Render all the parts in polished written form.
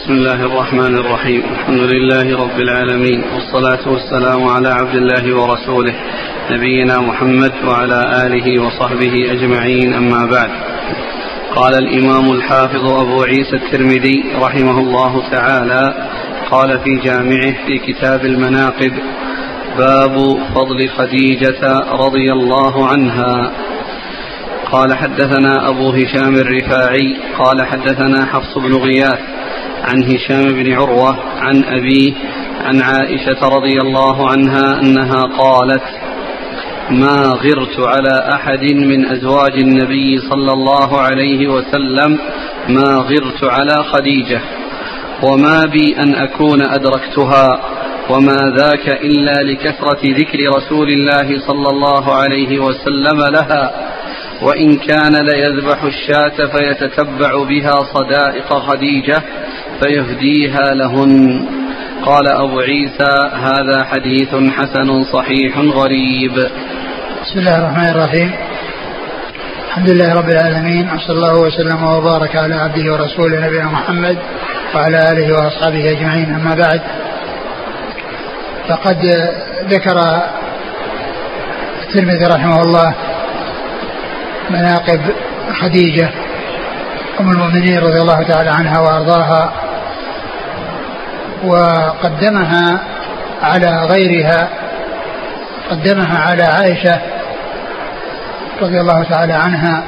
بسم الله الرحمن الرحيم. الحمد لله رب العالمين، والصلاة والسلام على عبد الله ورسوله نبينا محمد وعلى آله وصحبه أجمعين، أما بعد. قال الإمام الحافظ أبو عيسى الترمذي رحمه الله تعالى قال في جامعه في كتاب المناقب: باب فضل خديجة رضي الله عنها. قال حدثنا أبو هشام الرفاعي قال حدثنا حفص بن غياث عن هشام بن عروة عن أبيه عن عائشة رضي الله عنها أنها قالت: ما غرت على أحد من أزواج النبي صلى الله عليه وسلم ما غرت على خديجة، وما بي أن أكون أدركتها، وما ذاك إلا لكثرة ذكر رسول الله صلى الله عليه وسلم لها، وإن كان ليذبح الشاة فيتتبع بها صدائق خديجة فيهديها لهن. قال أبو عيسى: هذا حديث حسن صحيح غريب. بسم الله الرحمن الرحيم. الحمد لله رب العالمين، وصلى الله وسلم وبارك على عبده ورسوله نبينا محمد وعلى آله وأصحابه أجمعين، أما بعد. فقد ذكر الترمذي رحمه الله مناقب خديجة أم المؤمنين رضي الله تعالى عنها وأرضاها، وقدمها على غيرها، قدمها على عائشة رضي الله تعالى عنها،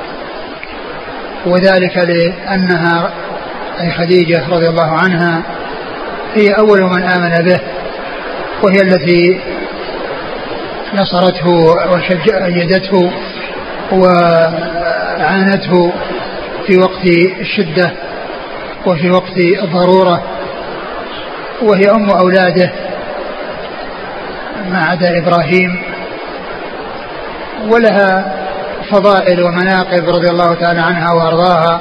وذلك لأنها أي خديجة رضي الله عنها هي أول من آمن به، وهي التي نصرته وأيدته وعانته في وقت الشدة وفي وقت الضرورة، وهي أم أولاده ما عدا إبراهيم، ولها فضائل ومناقب رضي الله تعالى عنها وأرضاها.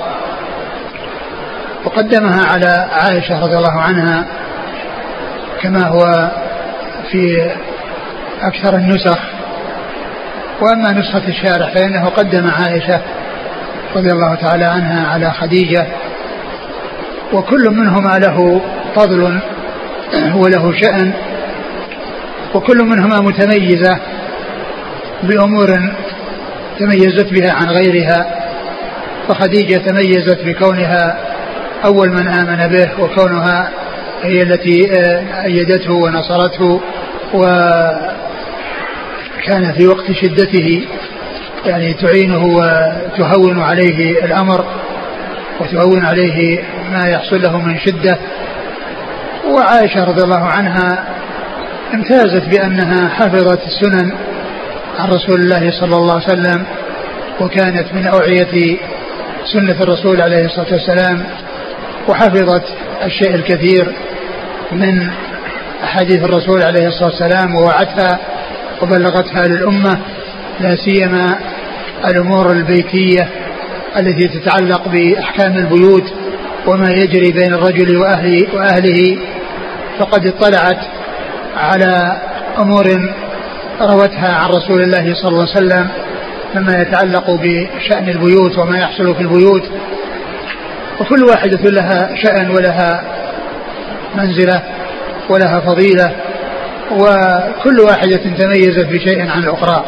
وقدمها على عائشة رضي الله عنها كما هو في أكثر النسخ، وأما نسخة الشارح فإنه قدم عائشة رضي الله تعالى عنها على خديجة، وكل منهما له فضل وله شأن، وكل منهما متميزة بأمور تميزت بها عن غيرها. فخديجة تميزت بكونها أول من آمن به، وكونها هي التي أيدته ونصرته، وكان في وقت شدته يعني تعينه وتهون عليه الأمر وتهون عليه ما يحصل له من شدة. وعائشة رضي الله عنها امتازت بأنها حفظت السنن عن رسول الله صلى الله عليه وسلم، وكانت من أوعية سنة الرسول عليه الصلاة والسلام، وحفظت الشيء الكثير من أحاديث الرسول عليه الصلاة والسلام ووعتها وبلغتها للأمة، لا سيما الأمور البيتية التي تتعلق بأحكام البيوت وما يجري بين الرجل وأهله. فقد اطلعت على أمور روتها عن رسول الله صلى الله عليه وسلم مما يتعلق بشأن البيوت وما يحصل في البيوت، وكل واحدة لها شأن ولها منزلة ولها فضيلة، وكل واحدة تميزت بشيء عن الأخرى.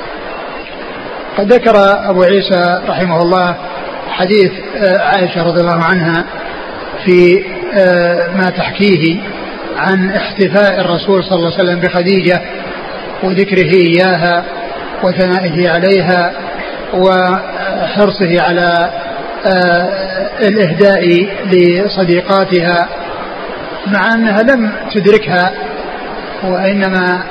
قد ذكر أبو عيسى رحمه الله حديث عائشة رضي الله عنها في ما تحكيه عن احتفاء الرسول صلى الله عليه وسلم بخديجة وذكره إياها وثنائه عليها وحرصه على الإهداء لصديقاتها، مع أنها لم تدركها، وإنما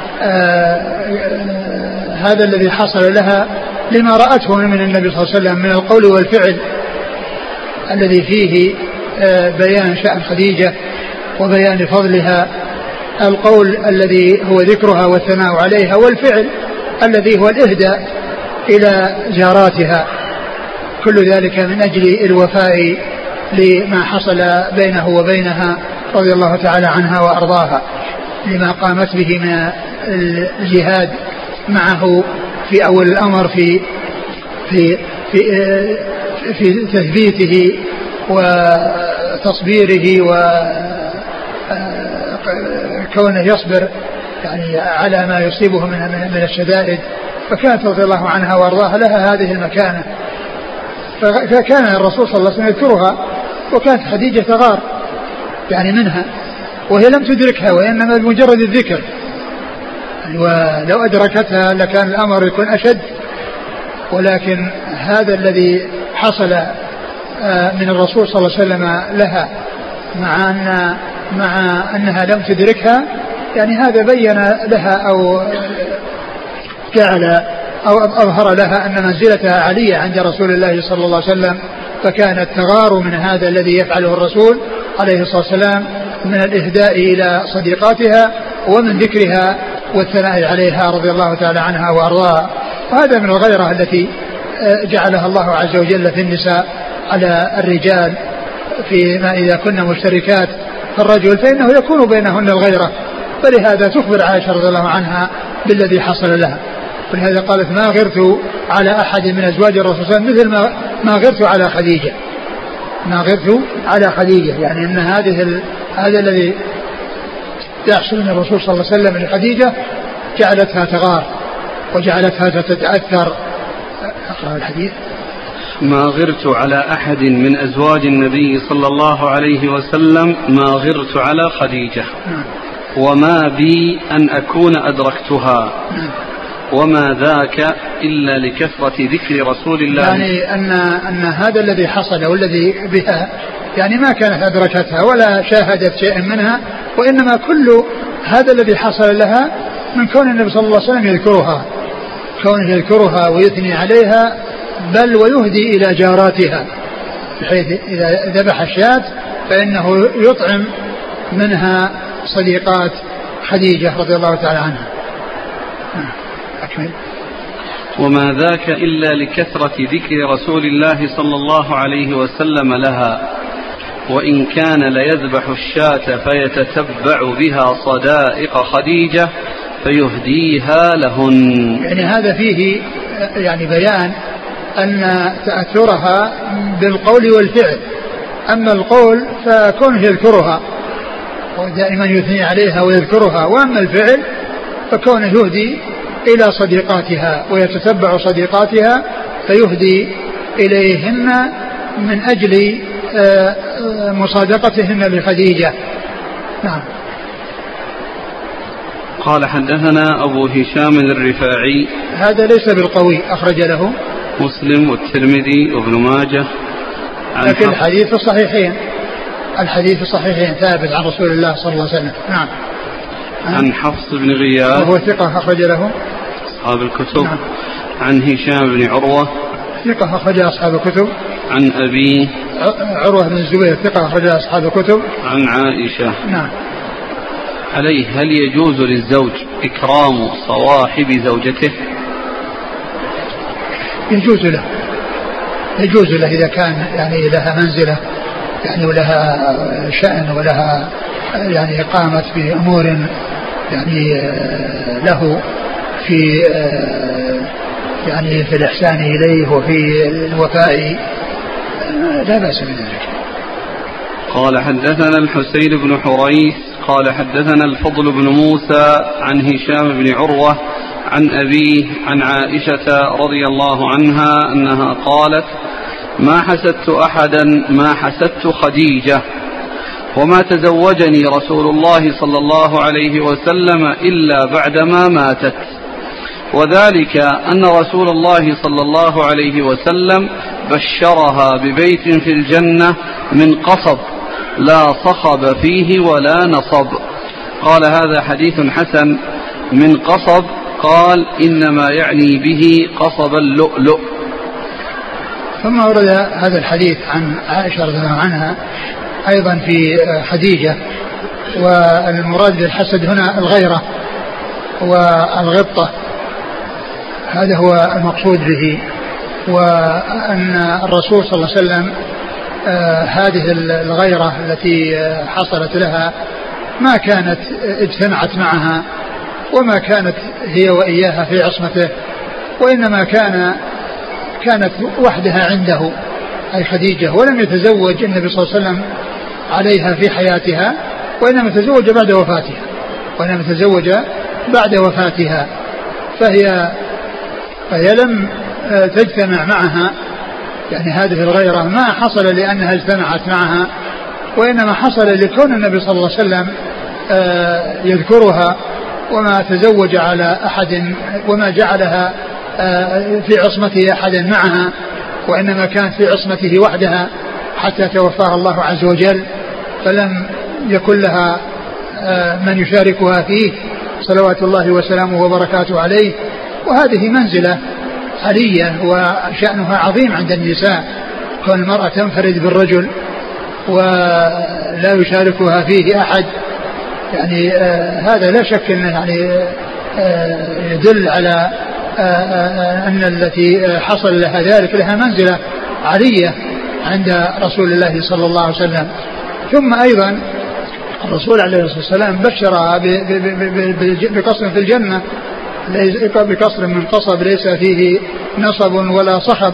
هذا الذي حصل لها لما رأته من النبي صلى الله عليه وسلم من القول والفعل الذي فيه بيان شأن خديجة وبيان فضلها، القول الذي هو ذكرها والثناء عليها، والفعل الذي هو الإهداء إلى جاراتها، كل ذلك من أجل الوفاء لما حصل بينه وبينها رضي الله تعالى عنها وأرضاها، لما قامت به من الجهاد معه في أول الأمر في في في, في تثبيته تصبيره وكونه يصبر يعني على ما يصيبه من الشدائد، فكانت رضي الله عنها وارضاها لها هذه المكانة. فكان الرسول صلى الله عليه وسلم يذكرها، وكانت خديجة تغار يعني منها وهي لم تدركها، وإنما بمجرد الذكر، ولو أدركتها لكان الأمر يكون أشد. ولكن هذا الذي حصل من الرسول صلى الله عليه وسلم لها مع أنها لم تدركها، يعني هذا بين لها أو جعل أو أظهر لها أن منزلتها عالية عند رسول الله صلى الله عليه وسلم، فكانت تغار من هذا الذي يفعله الرسول عليه الصلاة والسلام من الإهداء إلى صديقاتها ومن ذكرها والثناء عليها رضي الله تعالى عنها وأرضاها. وهذا من الغيرة التي جعلها الله عز وجل في النساء على الرجال، فيما إذا كنا مشتركات فالرجل فإنه يكون بينهن الغيرة، فلهذا تخبر عائشة رضي الله عنها بالذي حصل لها. ولهذا قالت ما غرت على أحد من أزواج الرسول صلى الله عليه وسلم مثل ما غرت على خديجة، ما غرت على خديجة، يعني أن هذا الذي يحصل من الرسول صلى الله عليه وسلم لخديجة جعلتها تغار وجعلتها تتأثر. أقرأ الحديث. ما غرت على أحد من أزواج النبي صلى الله عليه وسلم ما غرت على خديجة، وما بي أن أكون أدركتها، وما ذاك إلا لكثرة ذكر رسول الله. يعني أن هذا الذي حصل والذي بها يعني ما كانت أدركتها ولا شاهدت شيئا منها، وإنما كل هذا الذي حصل لها من كون النبي صلى الله عليه وسلم يذكرها، كونه يذكرها ويثني عليها، بل ويهدي إلى جاراتها، بحيث إذا ذبح الشاة فإنه يطعم منها صديقات خديجة رضي الله تعالى عنها. أكمل. وما ذاك إلا لكثرة ذكر رسول الله صلى الله عليه وسلم لها، وإن كان ليذبح الشاة فيتتبع بها صدائق خديجة فيهديها لهن. يعني هذا فيه يعني بيان أن تأثرها بالقول والفعل، أما القول فكونه يذكرها ودائما يثني عليها ويذكرها، وأما الفعل فكونه يهدي إلى صديقاتها ويتتبع صديقاتها فيهدي إليهن من أجل مصادقتهن لخديجة. نعم. قال حدثنا أبو هشام الرفاعي، هذا ليس بالقوي، أخرج له مسلم والترمذي وابن ماجه، لكن الحديث الصحيحين، الحديث الصحيحين ثابت عن رسول الله صلى الله عليه وسلم. نعم. عن حفص بن غياث وهو ثقة أخرج له أصحاب الكتب. نعم. عن هشام بن عروة ثقة أخرج أصحاب الكتب. عن أبي عروة بن الزبير ثقة أخرج أصحاب الكتب. عن عائشة. نعم. عليه هل يجوز للزوج إكرام صواحب زوجته؟ يجوز له، يجوز له إذا كان يعني لها منزلة يعني ولها شأن ولها يعني قامت بأمور يعني له في يعني في الإحسان إليه وفي الوفاء، لا بأس من ذلك. قال حدثنا الحسين بن حريث قال حدثنا الفضل بن موسى عن هشام بن عروة عن أبيه عن عائشة رضي الله عنها أنها قالت ما حسدت أحدا ما حسدت خديجة، وما تزوجني رسول الله صلى الله عليه وسلم إلا بعدما ماتت، وذلك أن رسول الله صلى الله عليه وسلم بشرها ببيت في الجنة من قصب لا صخب فيه ولا نصب. قال هذا حديث حسن. من قصب قال إنما يعني به قصب اللؤلؤ. ثم ورد هذا الحديث عن عائشة رضي الله عنها أيضا في خديجة، والمراد بالحسد هنا الغيرة والغبطة، هذا هو المقصود به. وأن الرسول صلى الله عليه وسلم هذه الغيرة التي حصلت لها ما كانت اجتمعت معها وما كانت هي وإياها في عصمته، وإنما كانت وحدها عنده أي خديجة، ولم يتزوج النبي صلى الله عليه وسلم عليها في حياتها، وإنما تزوج بعد وفاتها، فهي لم تجتمع معها، يعني هذه الغيرة ما حصل لأنها اجتمعت معها، وإنما حصل لكون النبي صلى الله عليه وسلم يذكرها، وما تزوج على أحد وما جعلها في عصمته أحد معها، وإنما كانت في عصمته وحدها حتى توفاها الله عز وجل، فلم يكن لها من يشاركها فيه صلوات الله وسلامه وبركاته عليه. وهذه منزلة علية وشأنها عظيم عند النساء، كون المرأة تنفرد بالرجل ولا يشاركها فيه أحد، يعني هذا لا شك أنه يعني يدل على أن التي حصل لها ذلك لها منزلة علية عند رسول الله صلى الله عليه وسلم. ثم أيضا الرسول عليه الصلاة والسلام بشرها بقصر في الجنة، بقصر من قصب ليس فيه نصب ولا صخب،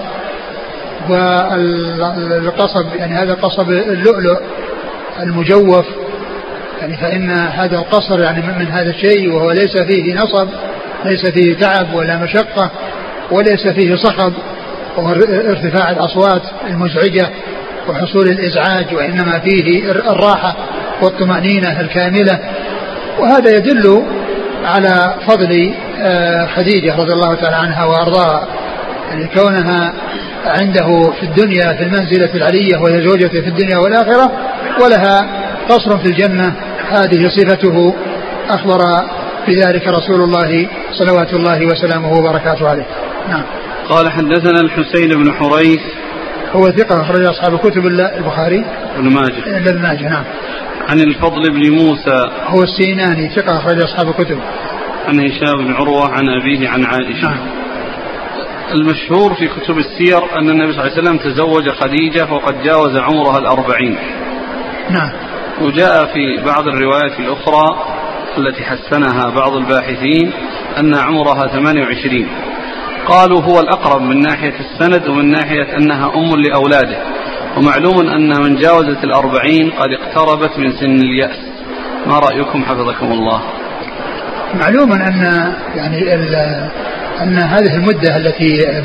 والقصب يعني هذا قصب اللؤلؤ المجوف، يعني فإن هذا القصر يعني من هذا الشيء، وهو ليس فيه نصب، ليس فيه تعب ولا مشقة، وليس فيه صخب وهو ارتفاع الأصوات المزعجة وحصول الإزعاج، وإنما فيه الراحة والطمأنينة الكاملة. وهذا يدل على فضل خديجة رضي الله تعالى عنها وأرضاها، يعني كونها عنده في الدنيا في المنزلة العلية، وهي زوجته في الدنيا والآخرة، ولها قصر في الجنة، هذه صفته أخبر بذلك رسول الله صلوات الله وسلامه وبركاته عليه. نعم. قال حدثنا الحسين بن حريث، هو ثقة أخرج أصحاب كتب البخاري ابن ماجه. نعم. عن الفضل بن موسى، هو السيناني ثقة أخرج أصحاب الكتب. عن هشام بن عروة عن أبيه عن عائشة. نعم. المشهور في كتب السير أن النبي صلى الله عليه وسلم تزوج خديجة وقد جاوز عمرها 40. نعم. وجاء في بعض الروايات الأخرى التي حسنها بعض الباحثين أن عمرها 28. قالوا هو الأقرب من ناحية السند ومن ناحية أنها أم لأولاده، ومعلوم أن من جاوزت 40 قد اقتربت من سن اليأس. ما رأيكم حفظكم الله؟ معلوم أن يعني أن هذه المدة التي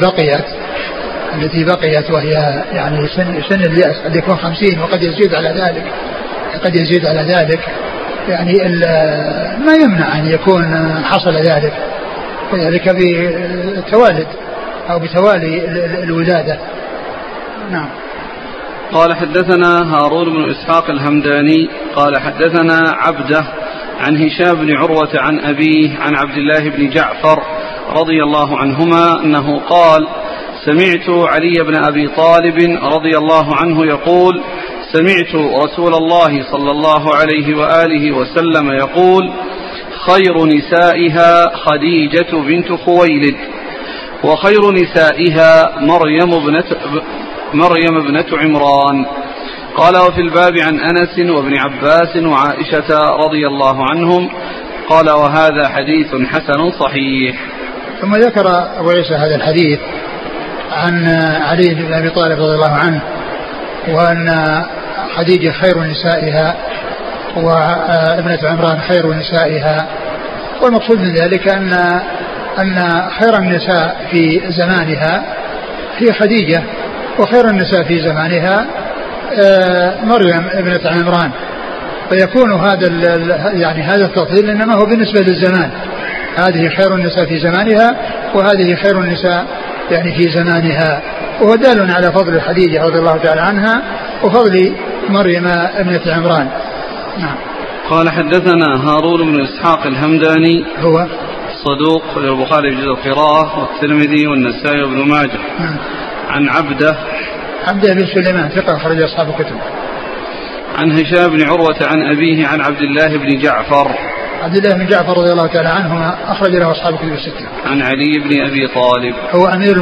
بقيت وهي يعني سن اليأس قد يكون 50 وقد يزيد على ذلك، يعني ما يمنع أن يكون حصل ذلك، وذلك بالتوالد أو بتوالي الولادة. نعم. قال حدثنا هارون بن إسحاق الهمداني قال حدثنا عبده عن هشام بن عروة عن أبيه عن عبد الله بن جعفر رضي الله عنهما أنه قال سمعت علي بن أبي طالب رضي الله عنه يقول سمعت رسول الله صلى الله عليه وآله وسلم يقول خير نسائها خديجة بنت خويلد وخير نسائها مريم ابنة عمران. قال وفي الباب عن أنس وابن عباس وعائشة رضي الله عنهم. قال وهذا حديث حسن صحيح. ثم ذكر أبو عيسى هذا الحديث عن علي بن أبي طالب رضي الله عنه، وأن خديجة خير نسائها وابنة عمران خير نسائها، والمقصود من ذلك أن خير النساء في زمانها هي خديجة، وخير النساء في زمانها مريم ابنة عمران، فيكون هذا التفضيل إنما هو بالنسبة للزمان، هذه خير النساء في زمانها وهذه خير النساء يعني في زمانها، وهو دال على فضل خديجة رضي الله تعالى عنها وفضل مريم ابنة عمران. نعم. قال حدثنا هارون بن إسحاق الهمداني هو صدوق البخاري في جزء القراءة والترمذي والنسائي وابن ماجه. نعم. عن عبده بن سليمان ثقة أخرج أصحاب الكتب. عن هشام بن عروة عن أبيه عن عبد الله بن جعفر رضي الله تعالى عنهما أخرج له أصحاب الكتب الستة. عن علي بن أبي طالب هو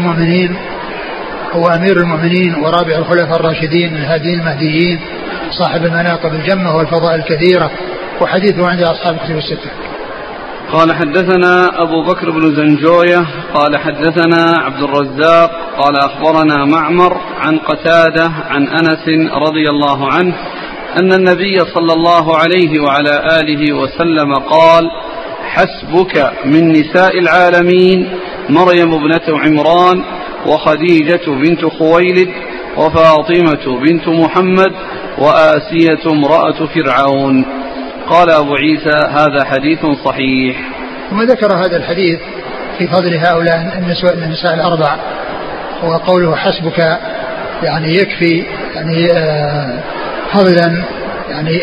أمير المؤمنين ورابع الخلفاء الراشدين الهاديين المهديين صاحب المناقب الجمة والفضائل الكثيرة، وحديثه عند أصحاب الكتب الستة. قال حدثنا أبو بكر بن زنجوية قال حدثنا عبد الرزاق قال أخبرنا معمر عن قتادة عن أنس رضي الله عنه أن النبي صلى الله عليه وعلى آله وسلم قال: حسبك من نساء العالمين مريم ابنة عمران وخديجة بنت خويلد وفاطمة بنت محمد وآسية امرأة فرعون. قال أبو عيسى: هذا حديث صحيح. ثم ذكر هذا الحديث في فضل هؤلاء النساء الأربع، وقوله حسبك يعني يكفي، يعني فضلا، يعني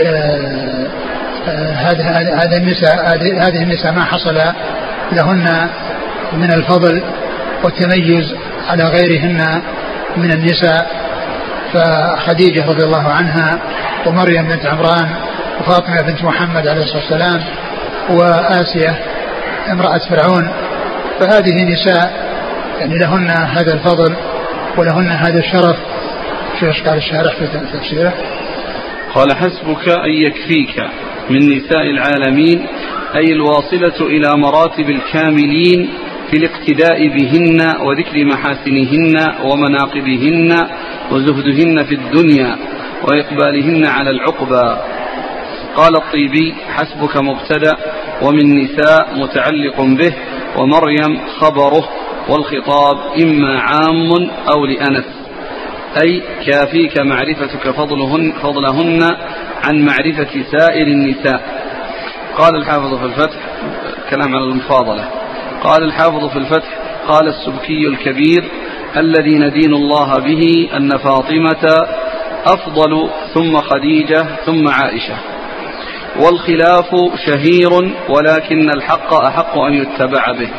هذه النساء ما حصل لهن من الفضل والتميز على غيرهن من النساء، فخديجة رضي الله عنها ومريم بنت عمران وفاطمة بنت محمد عليه الصلاة والسلام وآسية امرأة فرعون، فهذه نساء يعني لهن هذا الفضل ولهن هذا الشرف. شو قال الشارح في تفسيره؟ قال: حسبك أي يكفيك من نساء العالمين، أي الواصلة إلى مراتب الكاملين في الاقتداء بهن وذكر محاسنهن ومناقبهن وزهدهن في الدنيا وإقبالهن على العقبى. قال الطيبي: حسبك مبتدأ، ومن نساء متعلق به، ومريم خبره، والخطاب إما عام أو لأنس، أي كافيك معرفتك فضلهن عن معرفة سائر النساء. قال الحافظ في الفتح، كلام على المفاضلة، قال الحافظ في الفتح: قال السبكي الكبير: الذي ندين الله به أن فاطمة أفضل ثم خديجة ثم عائشة، والخلاف شهير ولكن الحق أحق أن يتبع به.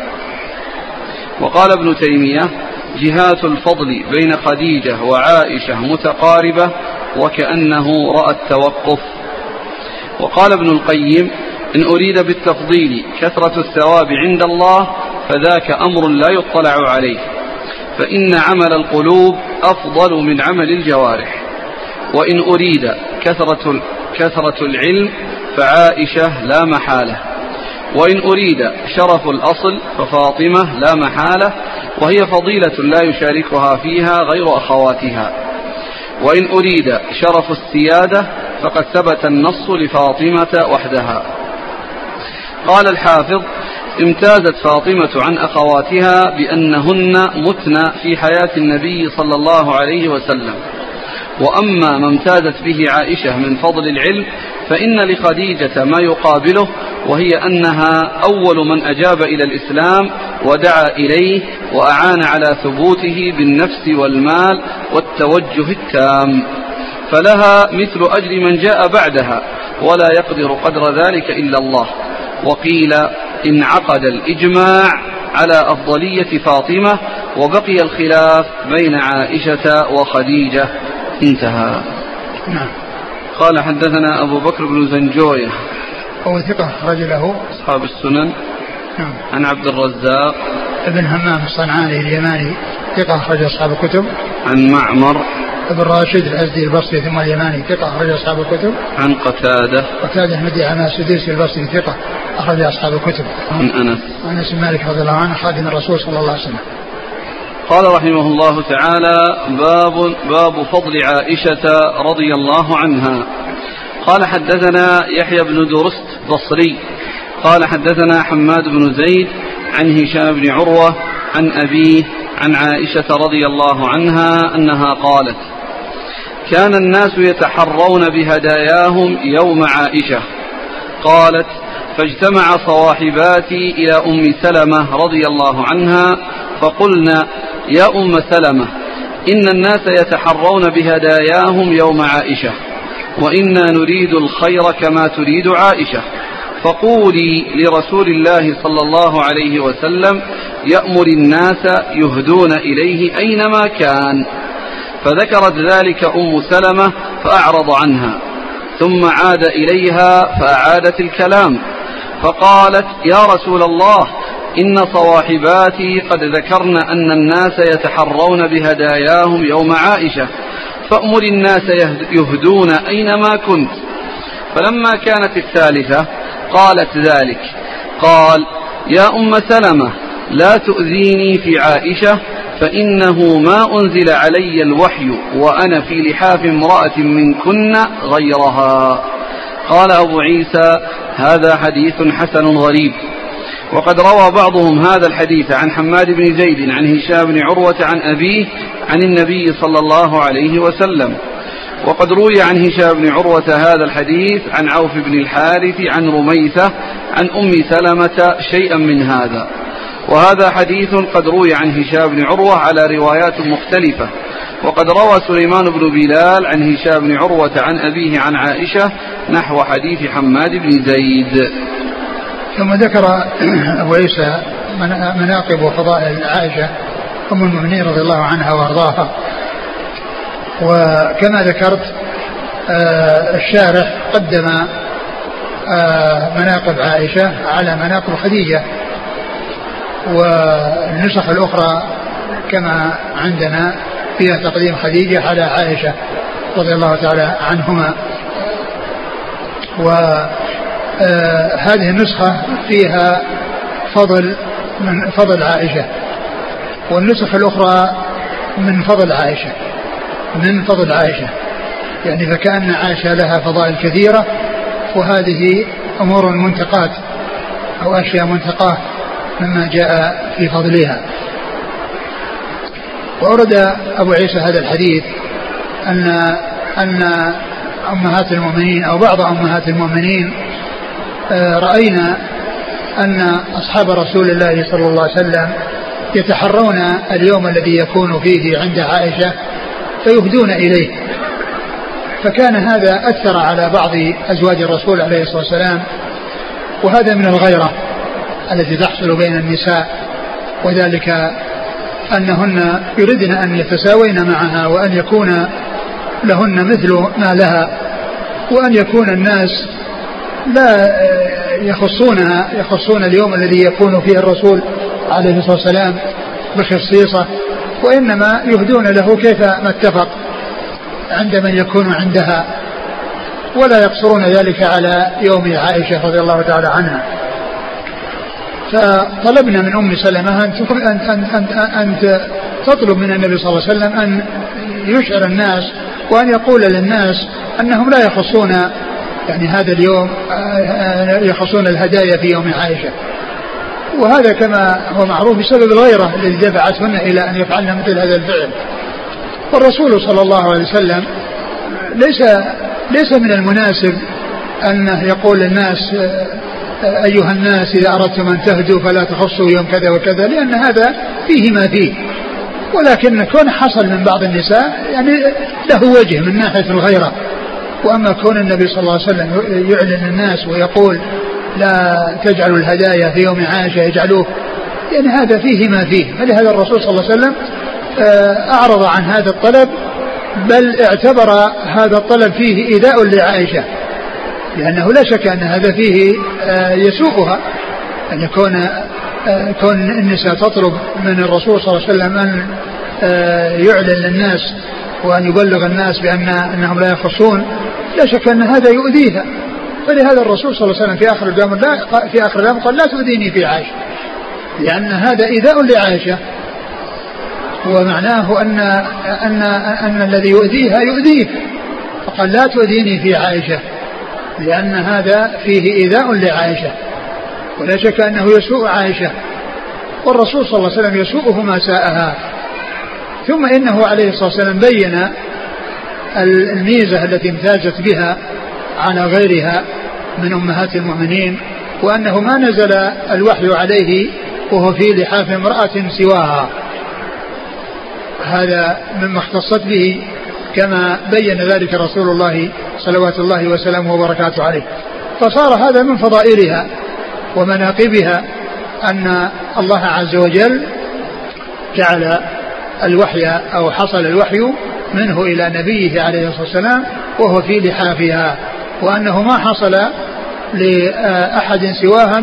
وقال ابن تيمية: جهات الفضل بين خديجة وعائشة متقاربة وكأنه رأى التوقف. وقال ابن القيم: إن أريد بالتفضيل كثرة الثواب عند الله فذاك أمر لا يطلع عليه، فإن عمل القلوب أفضل من عمل الجوارح. وإن أريد كثرة العلم فعائشة لا محالة، وإن أريد شرف الأصل ففاطمة لا محالة، وهي فضيلة لا يشاركها فيها غير أخواتها. وإن أريد شرف السيادة فقد ثبت النص لفاطمة وحدها. قال الحافظ: امتازت فاطمة عن أخواتها بأنهن متن في حياة النبي صلى الله عليه وسلم. وأما ما امتازت به عائشة من فضل العلم فإن لخديجة ما يقابله، وهي أنها أول من أجاب إلى الإسلام ودعا إليه وأعان على ثبوته بالنفس والمال والتوجه التام، فلها مثل أجر من جاء بعدها، ولا يقدر قدر ذلك إلا الله. وقيل: انعقد الإجماع على أفضلية فاطمة، وبقي الخلاف بين عائشة وخديجة. انتهى. نعم. قال: حدثنا أبو بكر بن زنجوية، هو ثقة رجله أصحاب السنن. نعم. عن عبد الرزاق ابن همام الصنعاني اليماني ثقة أخرج أصحاب الكتب. عن معمر ابن راشد الأزدي البصري ثم اليماني ثقة أخرج أصحاب الكتب. عن قتادة المدي عن السديسي البصري ثقة أخرج أصحاب الكتب. عن أنس بن مالك رضي الله عنه خادم الرسول صلى الله عليه وسلم. قال رحمه الله تعالى: باب فضل عائشة رضي الله عنها. قال: حدثنا يحيى بن درست بصري قال: حدثنا حماد بن زيد عن هشام بن عروة عن أبيه عن عائشة رضي الله عنها أنها قالت: كان الناس يتحرون بهداياهم يوم عائشة. قالت: فاجتمع صواحباتي إلى أم سلمة رضي الله عنها فقلنا: يا أم سلمة، إن الناس يتحرون بهداياهم يوم عائشة، وإنا نريد الخير كما تريد عائشة، فقولي لرسول الله صلى الله عليه وسلم يأمر الناس يهدون إليه أينما كان. فذكرت ذلك أم سلمة فأعرض عنها، ثم عاد إليها فأعادت الكلام، فقالت: يا رسول الله، إن صواحباتي قد ذكرن أن الناس يتحرون بهداياهم يوم عائشة، فأمر الناس يهدون أينما كنت. فلما كانت الثالثة قالت ذلك، قال: يا أم سلمة، لا تؤذيني في عائشة، فإنه ما أنزل علي الوحي وأنا في لحاف امرأة منكن غيرها. قال أبو عيسى: هذا حديث حسن غريب. وقد روى بعضهم هذا الحديث عن حماد بن زيد عن هشام بن عروة عن أبيه عن النبي صلى الله عليه وسلم. وقد روي عن هشام بن عروة هذا الحديث عن عوف بن الحارث عن رميثة عن أم سلمة شيئا من هذا. وهذا حديث قد روي عن هشام بن عروة على روايات مختلفة. وقد روى سليمان بن بلال عن هشام بن عروة عن أبيه عن عائشة نحو حديث حماد بن زيد. ثم ذكر أبو عيسى مناقب وفضائل عائشة أم المؤمنين رضي الله عنها وارضاها. وكما ذكرت الشارح قدم مناقب عائشة على مناقب خديجة، والنسخ الأخرى كما عندنا فيها تقديم خديجة على عائشة رضي الله تعالى عنهما. وهذه النسخة فيها من فضل عائشة، والنسخ الأخرى من فضل عائشة يعني فكأن عائشة لها فضائل كثيرة، وهذه أمور منتقات أو أشياء منتقاه مما جاء في فضلها. وأورد أبو عيسى هذا الحديث أن أمهات المؤمنين أو بعض أمهات المؤمنين رأينا أن أصحاب رسول الله صلى الله عليه وسلم يتحرون اليوم الذي يكون فيه عند عائشة فيهدون إليه، فكان هذا أثر على بعض أزواج الرسول عليه الصلاة والسلام، وهذا من الغيرة التي تحصل بين النساء، وذلك أنهن يريدن أن يتساوين معها وأن يكون لهن مثل ما لها، وأن يكون الناس لا يخصون اليوم الذي يكون فيه الرسول عليه الصلاة والسلام بخصيصة، وإنما يهدون له كيف ما اتفق عند من يكون عندها، ولا يقصرون ذلك على يوم عائشة رضي الله تعالى عنها. فطلبنا من أم سلمة أن تطلب من النبي صلى الله عليه وسلم أن يشعر الناس وأن يقول للناس أنهم لا يخصون يعني هذا اليوم، يخصون الهدايا في يوم عائشة، وهذا كما هو معروف بسبب الغيرة التي دفعتهن إلى أن يفعلن مثل هذا الفعل. والرسول صلى الله عليه وسلم ليس من المناسب أن يقول للناس أيها الناس إذا أردتم أن تهدوا فلا تخصوا يوم كذا وكذا، لأن هذا فيه ما فيه، ولكن كون حصل من بعض النساء يعني له وجه من ناحية الغيرة. وأما كون النبي صلى الله عليه وسلم يعلن الناس ويقول لا تجعلوا الهدايا في يوم عائشة يجعلوه، يعني هذا فيه ما فيه. فلهذا الرسول صلى الله عليه وسلم أعرض عن هذا الطلب، بل اعتبر هذا الطلب فيه إيذاء لعائشة، لأنه لا شك أن هذا فيه يسوءها، أن يكون النساء تطلب من الرسول صلى الله عليه وسلم أن يعلن للناس وأن يبلغ الناس بأنهم لا يخصون، لا شك أن هذا يؤذيها. فلهذا الرسول صلى الله عليه وسلم في آخر الأمر قال لا تؤذيني في عائشة، لأن هذا إيذاء لعائشة، ومعناه أن الذي يؤذيها يؤذيه، فقال لا تؤذيني في عائشة، لأن هذا فيه إيذاء لعائشة، ولا شك أنه يسوء عائشة، والرسول صلى الله عليه وسلم يسوءه ما ساءها. ثم إنه عليه الصلاة والسلام بين الميزة التي امتازت بها على غيرها من أمهات المؤمنين، وأنه ما نزل الوحي عليه وهو في لحاف امرأة سواها، هذا مما اختصت به كما بين ذلك رسول الله صلوات الله وسلامه وبركاته عليه. فصار هذا من فضائلها ومناقبها أن الله عز وجل جعل الوحي أو حصل الوحي منه إلى نبيه عليه الصلاة والسلام وهو في لحافها، وأنه ما حصل لأحد سواها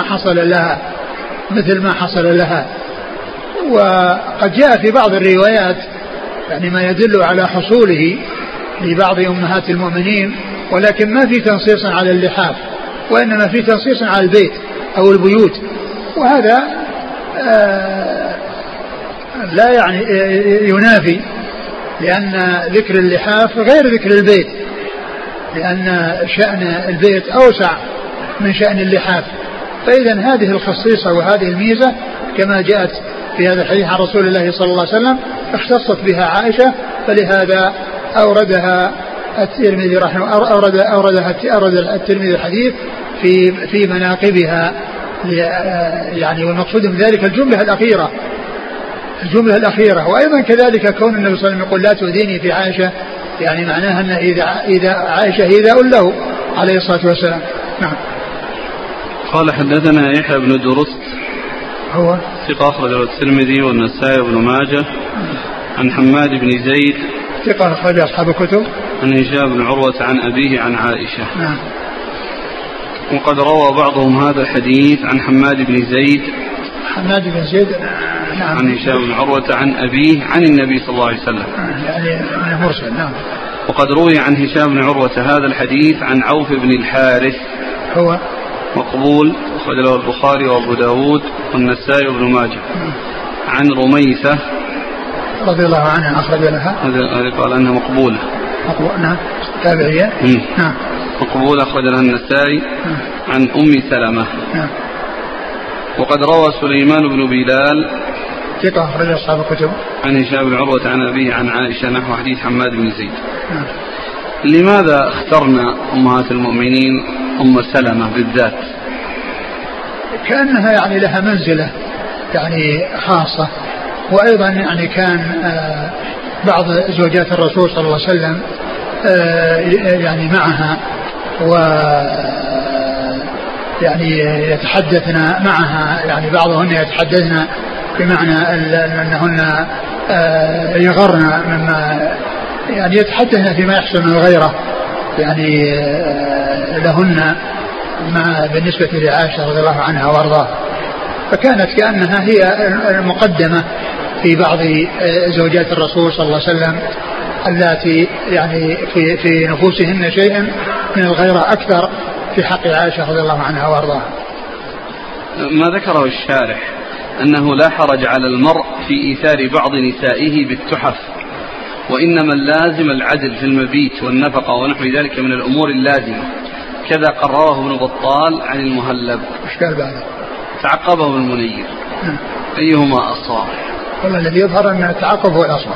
مثل ما حصل لها. وقد جاء في بعض الروايات يعني ما يدل على حصوله لبعض أمهات المؤمنين، ولكن ما في تنصيص على اللحاف، وإنما في تنصيص على البيت أو البيوت، وهذا لا يعني ينافي، لأن ذكر اللحاف غير ذكر البيت، لأن شأن البيت أوسع من شأن اللحاف. فإذا هذه الخصيصة وهذه الميزة كما جاءت في هذا الحديث عن رسول الله صلى الله عليه وسلم اختصت بها عائشة، فلهذا أوردها الترمذي أورد الترمذي الحديث في مناقبها، يعني والمقصود من ذلك الجملة الأخيرة. وأيضا كذلك كون النبي صلى الله عليه وسلم يقول لا تؤذيني في عائشة، يعني معناها أن إذا عائشة إيذاء له عليه الصلاة والسلام. نعم. قال حدثنا يحيى بن درست هو ثقة أخرجه الترمذي والنسائي وابن ماجه عن حماد بن زيد ثقة أخرج أصحاب الكتب عن هشام بن عروة عن أبيه عن عائشة. نعم. وقد روى بعضهم هذا الحديث عن حماد بن زيد نعم. عن هشام بن عروة عن أبيه عن النبي صلى الله عليه وسلم، يعني مرسل. نعم. وقد روي عن هشام بن عروة هذا الحديث عن عوف بن الحارث هو مقبول أخرج له البخاري وأبو داود والنسائي وابن ماجه عن رميثة رضي الله عنها أخرج لها، هذا قال أنها مقبولة. نعم. تابعية. نعم. مقبولة أخرج لها النسائي عن أم سلمة. نعم. وقد روى سليمان بن بلال ثقة أخرج أصحاب الكتب عن هشام بن عروة عن أبيه عن عائشة نحو حديث حماد بن زيد. نعم. لماذا اخترنا أمهات المؤمنين أم سلمة بالذات؟ كأنها يعني لها منزلة يعني خاصة، وأيضا يعني كان بعض زوجات الرسول صلى الله عليه وسلم يعني معها و يعني يتحدثن معها، يعني بعضهن يتحدثن بمعنى أنهن يغرن مما يعني يتحدثن فيما يحصل من الغيرة يعني لهن بالنسبة لعائشة رضي الله عنها وارضاها. فكانت كأنها هي المقدمة في بعض زوجات الرسول صلى الله عليه وسلم التي يعني في نفوسهن شيء من الغيرة أكثر في حق عائشة رضي الله عنها وارضاها. ما ذكره الشارح أنه لا حرج على المرء في إيثار بعض نسائه بالتحف، وإنما اللازم العدل في المبيت والنفقة ونحو ذلك من الأمور اللازمة، كذا قرره ابن بطال عن المهلب. إشكال بعده تعقبه المنير. أيهما أصح؟ والله الذي يظهر أن التعقب هو الأصح،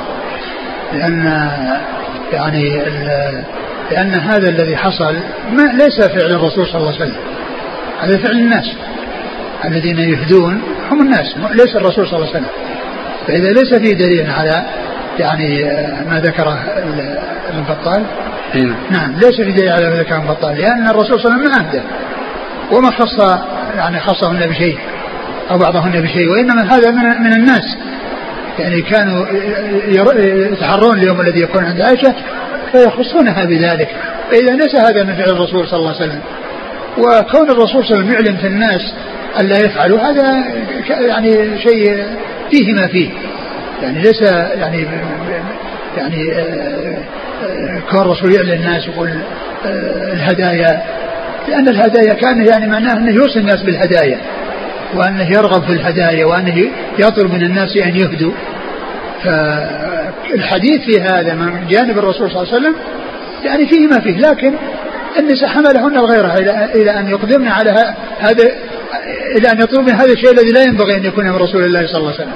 لأن هذا الذي حصل ليس فعل الرسول صلى الله عليه وسلم، هذا فعل الناس الذين يهدون هم الناس، ليس الرسول صلى الله عليه وسلم. فإذا ليس فيه دليل على يعني ما ذكره ابن بطال، نعم ليس فيه دليل على ما ذكره ابن بطال، لأن الرسول صلى الله عليه وسلم ما أهدى وما خصهن بشيء أو بعضهن بشيء، وإنما هذا من الناس، يعني كانوا يتحرون اليوم الذي يكون عند عائشة فيخصونها بذلك. فإذا ليس هذا من فعل الرسول صلى الله عليه وسلم، وكون الرسول صلى الله عليه وسلم يعلم في الناس ألا يفعلوا هذا يعني شيء فيه ما فيه، يعني ليس يعني كون الرسول يعلم الناس يقول الهدايا، لأن الهدايا كان يعني معناه أنه يوصي الناس بالهدايا وأنه يرغب في الهدايا وأنه يطلب من الناس أن يهدوا. فالحديث في هذا من جانب الرسول صلى الله عليه وسلم يعني فيه ما فيه، لكن النساء حملهن الغيرة إلى أن يقدمن على هذا، إلى أن يطلبن هذا الشيء الذي لا ينبغي أن يكون من رسول الله صلى الله عليه وسلم.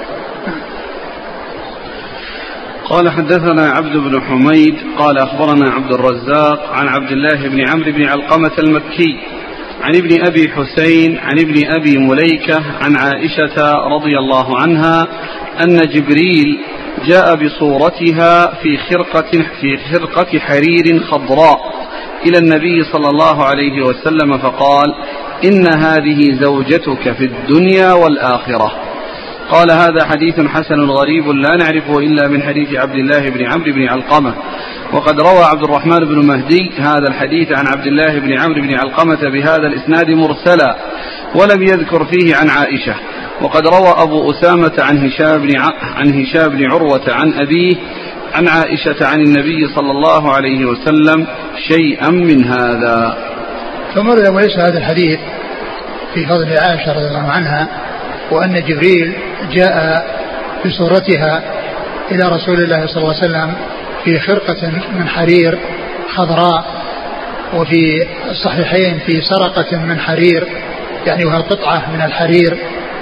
قال حدثنا عبد بن حميد قال أخبرنا عبد الرزاق عن عبد الله بن عمرو بن علقمة المكي عن ابن أبي حسين عن ابن أبي مليكة عن عائشة رضي الله عنها أن جبريل جاء بصورتها في خرقة حرير خضراء إلى النبي صلى الله عليه وسلم فقال: إن هذه زوجتك في الدنيا والآخرة. قال: هذا حديث حسن غريب لا نعرفه إلا من حديث عبد الله بن عمرو بن علقمة. وقد روى عبد الرحمن بن مهدي هذا الحديث عن عبد الله بن عمرو بن علقمة بهذا الإسناد مرسلا ولم يذكر فيه عن عائشة. وقد روى أبو أسامة عن هشام بن عروة عن أبيه عن عائشة عن النبي صلى الله عليه وسلم شيئا من هذا. ثم وليس هذا الحديث في فضل عائشة رضي الله عنها، وأن جبريل جاء بصورتها إلى رسول الله صلى الله عليه وسلم في خرقة من حرير خضراء، وفي الصحيحين في سرقة من حرير يعني وهي قطعة من الحرير،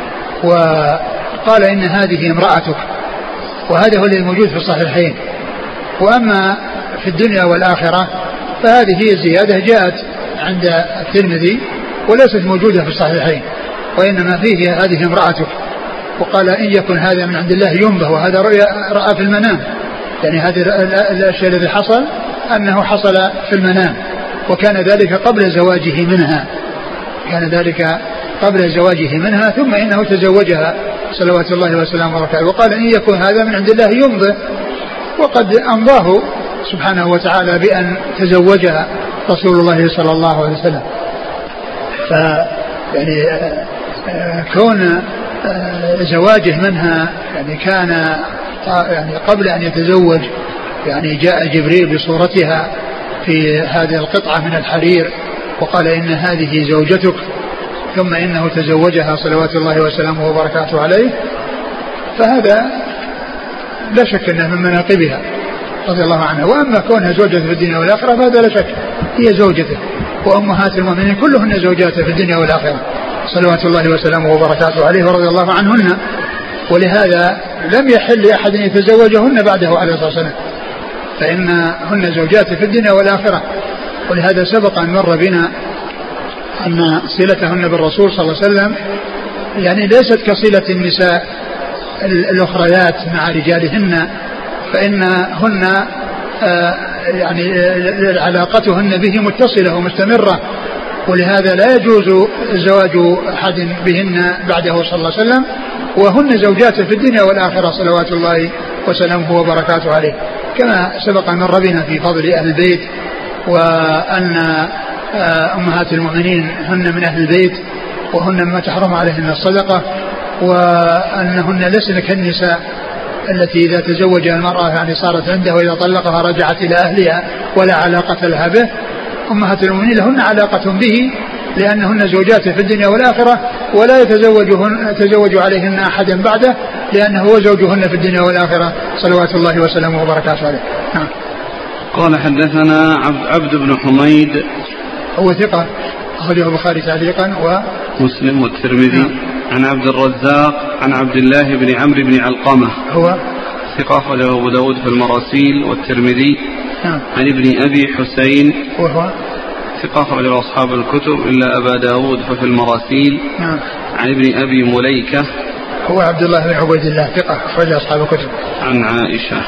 وقال إن هذه امرأتك، وهذا هو الذي موجود في الصحيحين. وأما في الدنيا والآخرة فهذه هي الزيادة جاءت عند الترمذي وليست موجودة في الصحيحين، وإنما فيه هذه امرأتك. وقال إن يكن هذا من عند الله ينبه، وهذا رأى في المنام، يعني هذه الأشياء الذي حصل أنه حصل في المنام، وكان ذلك قبل زواجه منها، كان ذلك قبل زواجه منها، ثم إنه تزوجها صلوات الله وسلامه وبركاته. وقال إن يكن هذا من عند الله يمضي، وقد أمضاه سبحانه وتعالى بأن تزوجها رسول الله صلى الله عليه وسلم. يعني كون زواجه منها يعني كان يعني قبل أن يتزوج، يعني جاء جبريل بصورتها في هذه القطعة من الحرير وقال إن هذه زوجتك، ثم إنه تزوجها صلوات الله وسلامه وبركاته عليه، فهذا لا شك أنه من مناقبها رضي الله عنها. وأما كونها زوجته في الدنيا والآخرة فهذا لا شك هي زوجته، وأمهات المؤمنين كلهن زوجاته في الدنيا والآخرة صلوات الله وسلامه وبركاته عليه ورضي الله عنهن، ولهذا لم يحل لأحد أن يتزوجهن بعده عليه الصلاة والسلام، فإنهن زوجاته في الدنيا والآخرة. ولهذا سبق أن مر بنا أن صلتهن بالرسول صلى الله عليه وسلم يعني ليست كصلة النساء الأخريات مع رجالهن، فإنهن يعني علاقتهن به متصلة ومستمرة، ولهذا لا يجوز زواج أحد بهن بعده صلى الله عليه وسلم، وهن زوجاته في الدنيا والآخرة صلوات الله وسلامه وبركاته عليه. كما سبق أن مر بنا في فضل أهل البيت، وأن أمهات المؤمنين هن من أهل البيت وهن ما تحرم عليهن الصدقة، وأنهن لسن كالنساء التي إذا تزوج المرأة يعني صارت عنده وإذا طلقها رجعت إلى أهلها ولا علاقة لها به. أمهات المؤمنين لهن علاقة به لأنهن زوجاته في الدنيا والآخرة، ولا يتزوج عليهن أحدا بعده لأنه هو زوجهن في الدنيا والآخرة صلوات الله وسلامه وبركاته عليه. قال حدثنا عبد بن حميد هو ثقة أخرجه البخاري تعليقا ومسلم والترمذي. عن عبد الرزاق عن عبد الله بن عمرو بن علقمة هو ثقة أخرجه أبو داود في المراسيل والترمذي. عن ابن أبي حسين وهو ثقة أخرجه أصحاب الكتب إلا أبا داود ففي المراسيل. عن ابن أبي مليكة هو عبد الله بن عبيد الله ثقة أخرجه أصحاب الكتب. عن عائشة.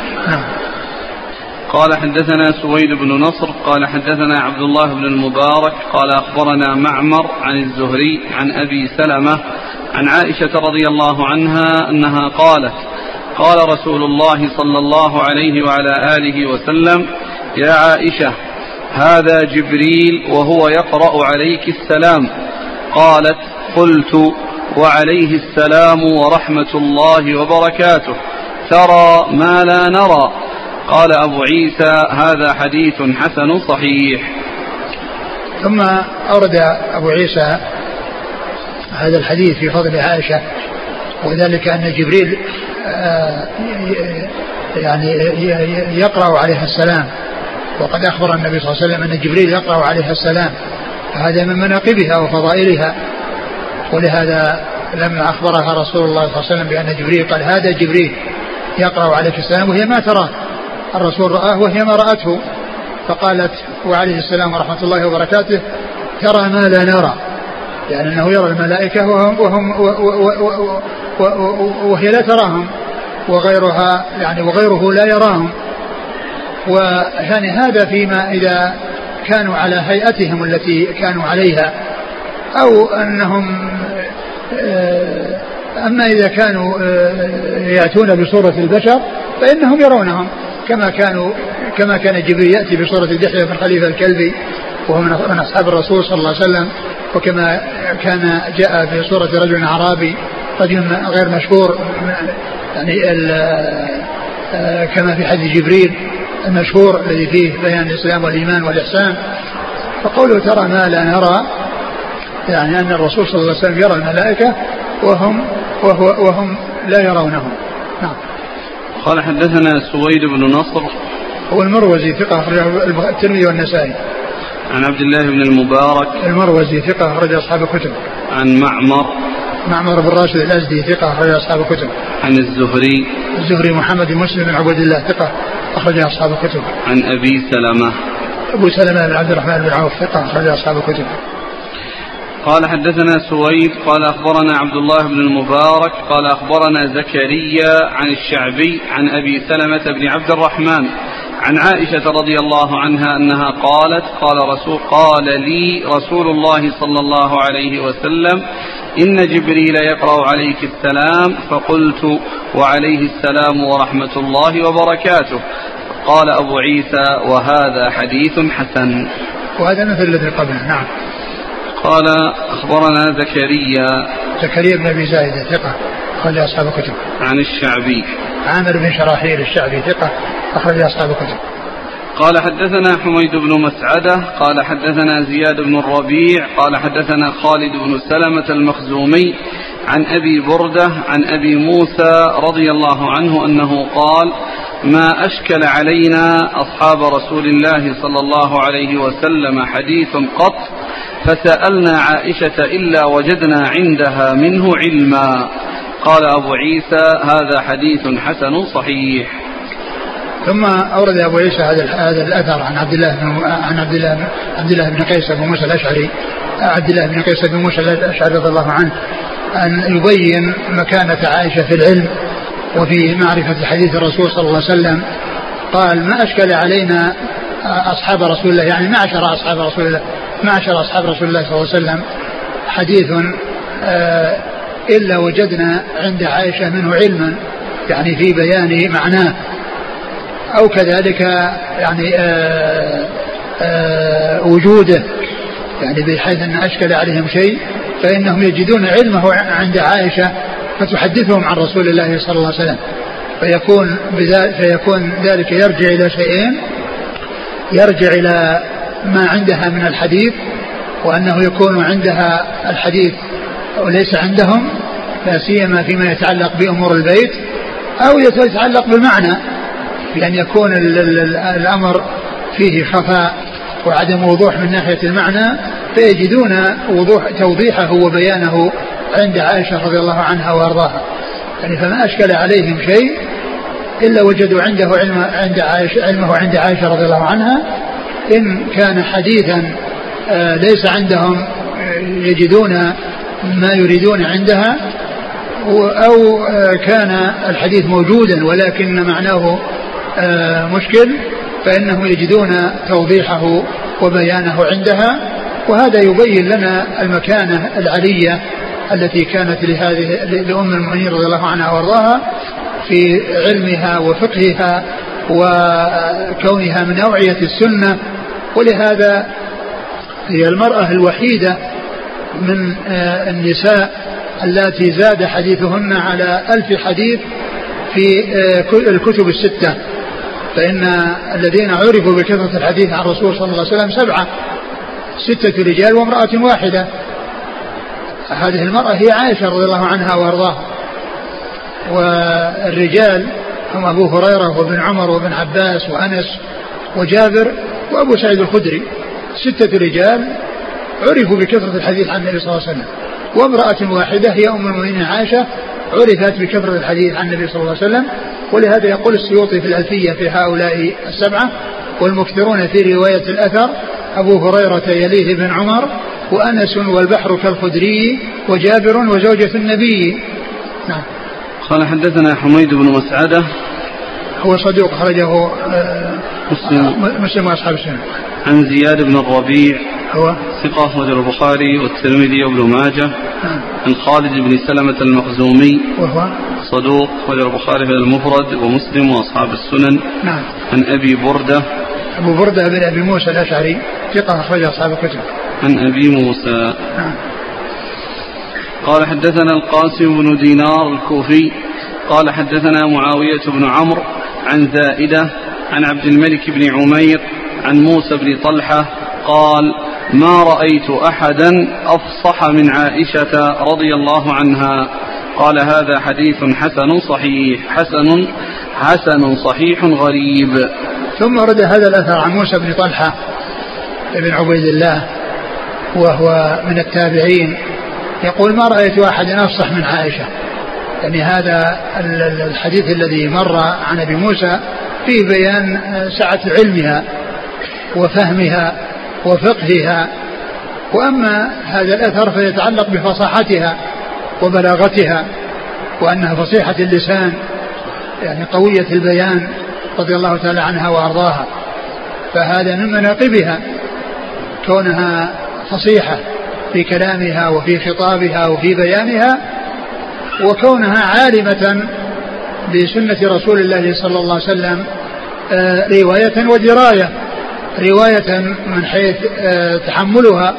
قال حدثنا سويد بن نصر قال حدثنا عبد الله بن المبارك قال أخبرنا معمر عن الزهري عن أبي سلمة عن عائشة رضي الله عنها أنها قالت قال رسول الله صلى الله عليه وعلى آله وسلم يا عائشة هذا جبريل وهو يقرأ عليك السلام. قالت قلت وعليه السلام ورحمة الله وبركاته ترى ما لا نرى. قال أبو عيسى هذا حديث حسن صحيح. ثم أورد أبو عيسى هذا الحديث في فضل عائشة، وذلك أن جبريل يعني يقرأ عليها السلام، وقد أخبر النبي صلى الله عليه وسلم أن جبريل يقرأ عليها السلام، فهذا من مناقبها وفضائلها. ولهذا لما أخبرها رسول الله صلى الله عليه وسلم بأن جبريل قال هذا جبريل يقرأ عليك السلام، وهي ما تراه، الرسول رآه وهي ما رأته، فقالت وعليه السلام ورحمة الله وبركاته ترى ما لا نرى، يعني أنه يرى الملائكة وهي لا تراهم، وغيرها يعني وغيره لا يراهم. ويعني هذا فيما إذا كانوا على هيئتهم التي كانوا عليها، أو أنهم أما إذا كانوا يأتون بصورة البشر فإنهم يرونهم كما كان جبريل يأتي بصورة دحية بن خليفة الكلبي وهو من أصحاب الرسول صلى الله عليه وسلم، وكما كان جاء في صورة رجل أعرابي رجل غير مشهور يعني كما في حديث جبريل المشهور الذي فيه بيان الإسلام والإيمان والإحسان. فقوله ترى ما لا نرى يعني أن الرسول صلى الله عليه وسلم يرى الملائكة وهم لا يرونهم، نعم. قال حدثنا سويد بن نصر هو المروزي ثقة أخرجه الترمذي والنسائي. عن عبد الله بن المبارك المروزي ثقة أخرج أصحاب الكتب. عن معمر بن راشد الأزدي ثقة أخرج أصحاب الكتب. عن الزهري محمد بن مسلم بن عبد الله ثقة أخرج أصحاب الكتب. عن أبو سلمة بن عبد الرحمن بن عوف ثقة أخرج أصحاب الكتب. قال حدثنا سويد قال أخبرنا عبد الله بن المبارك قال أخبرنا زكريا عن الشعبي عن أبي سلمة بن عبد الرحمن عن عائشة رضي الله عنها أنها قالت قال لي رسول الله صلى الله عليه وسلم إن جبريل يقرأ عليك السلام، فقلت وعليه السلام ورحمة الله وبركاته. قال أبو عيسى وهذا حديث حسن. وهذا مثل الذي قبله. نعم. قال أخبرنا زكريا بن أبي زايد ثقة أخرج أصحاب الكتب. عن الشعبي عامر بن شراحيل الشعبي ثقة أخرج أصحاب الكتب. قال حدثنا حميد بن مسعدة قال حدثنا زياد بن الربيع قال حدثنا خالد بن سلمة المخزومي عن أبي بردة عن أبي موسى رضي الله عنه أنه قال ما أشكل علينا أصحاب رسول الله صلى الله عليه وسلم حديث قط فسألنا عائشة إلا وجدنا عندها منه علما. قال أبو عيسى هذا حديث حسن صحيح. ثم أورد أبو عيسى هذا الأثر عن عبد الله بن قيس بن موسى الأشعري رضي الله عنه أن يبين مكانة عائشة في العلم وفي معرفة حديث الرسول صلى الله عليه وسلم. قال ما أشكل علينا أصحاب رسول الله، يعني معشر أصحاب رسول الله صلى الله عليه وسلم حديث إلا وجدنا عند عائشة منه علما، يعني في بيان معناه، أو كذلك يعني وجوده، يعني بحيث أن أشكل عليهم شيء فإنهم يجدون علمه عند عائشة فتحدثهم عن رسول الله صلى الله عليه وسلم، فيكون ذلك يرجع إلى شيئين: يرجع إلى ما عندها من الحديث، وأنه يكون عندها الحديث وليس عندهم، لا سيما فيما يتعلق بأمور البيت، أو يتعلق بالمعنى، بأن يكون الأمر فيه خفاء وعدم وضوح من ناحية المعنى، فيجدون توضيحه وبيانه عند عائشة رضي الله عنها وأرضاها. يعني فما أشكل عليهم شيء إلا وجدوا عنده علمه عند عائشة رضي الله عنها. إن كان حديثا ليس عندهم يجدون ما يريدون عندها، أو كان الحديث موجودا ولكن معناه مشكل، فإنهم يجدون توضيحه وبيانه عندها. وهذا يبين لنا المكانة العلية التي كانت لأم المؤمنين رضي الله عنها وارضاها في علمها وفقهها وكونها من أوعية السنة. ولهذا هي المرأة الوحيدة من النساء التي زاد حديثهن على 1000 حديث في الكتب الستة، فإن الذين عرفوا بكثرة الحديث عن الرسول صلى الله عليه وسلم 7، 6 رجال وامرأة واحدة. هذه المرأة هي عائشة رضي الله عنها وارضاها، والرجال هم أبو هريرة وابن عمر وابن عباس وأنس وجابر وأبو سعيد الخدري، 6 رجال عرفوا بكثرة الحديث عن النبي صلى الله عليه وسلم، وامرأة واحدة هي أم المؤمنين عائشة عرفت بكثرة الحديث عن النبي صلى الله عليه وسلم. ولهذا يقول السيوطي في الألفية في هؤلاء 7: والمكثرون في رواية الأثر أبو هريرة يليه بن عمر وأنس والبحر كالخدري وجابر وزوجة النبي. نعم. قال حدثنا حميد بن مسعدة هو صدوق خرجه مسلم وأصحاب السنة. عن زياد بن الربيع هو ثقة أخرجه البخاري والترمذي وابن ماجه. عن خالد بن سلمة المخزومي وهو صدوق أخرجه البخاري في المفرد ومسلم وأصحاب السنن. نعم. عن أبي بردة بن أبي موسى الأشعري ثقة أخرج أصحاب الكتب. عن أبي موسى. نعم. قال حدثنا القاسم بن دينار الكوفي قال حدثنا معاوية بن عمرو عن زائدة عن عبد الملك بن عمير عن موسى بن طلحة قال ما رأيت أحدا أفصح من عائشة رضي الله عنها قال هذا حديث حسن صحيح غريب. ثم ورد هذا الأثر عن موسى بن طلحة بن عبيد الله وهو من التابعين يقول ما رأيت أحد أفصح من عائشة. يعني هذا الحديث الذي مر عن أبي موسى فيه بيان سعة علمها وفهمها وفقهها. وأما هذا الأثر فيتعلق بفصاحتها وبلاغتها وأنها فصيحة اللسان يعني قوية البيان رضي الله تعالى عنها وأرضاها. فهذا من مناقبها كونها فصيحة في كلامها وفي خطابها وفي بيانها، وكونها عالمة بسنة رسول الله صلى الله عليه وسلم رواية ودراية، رواية من حيث تحملها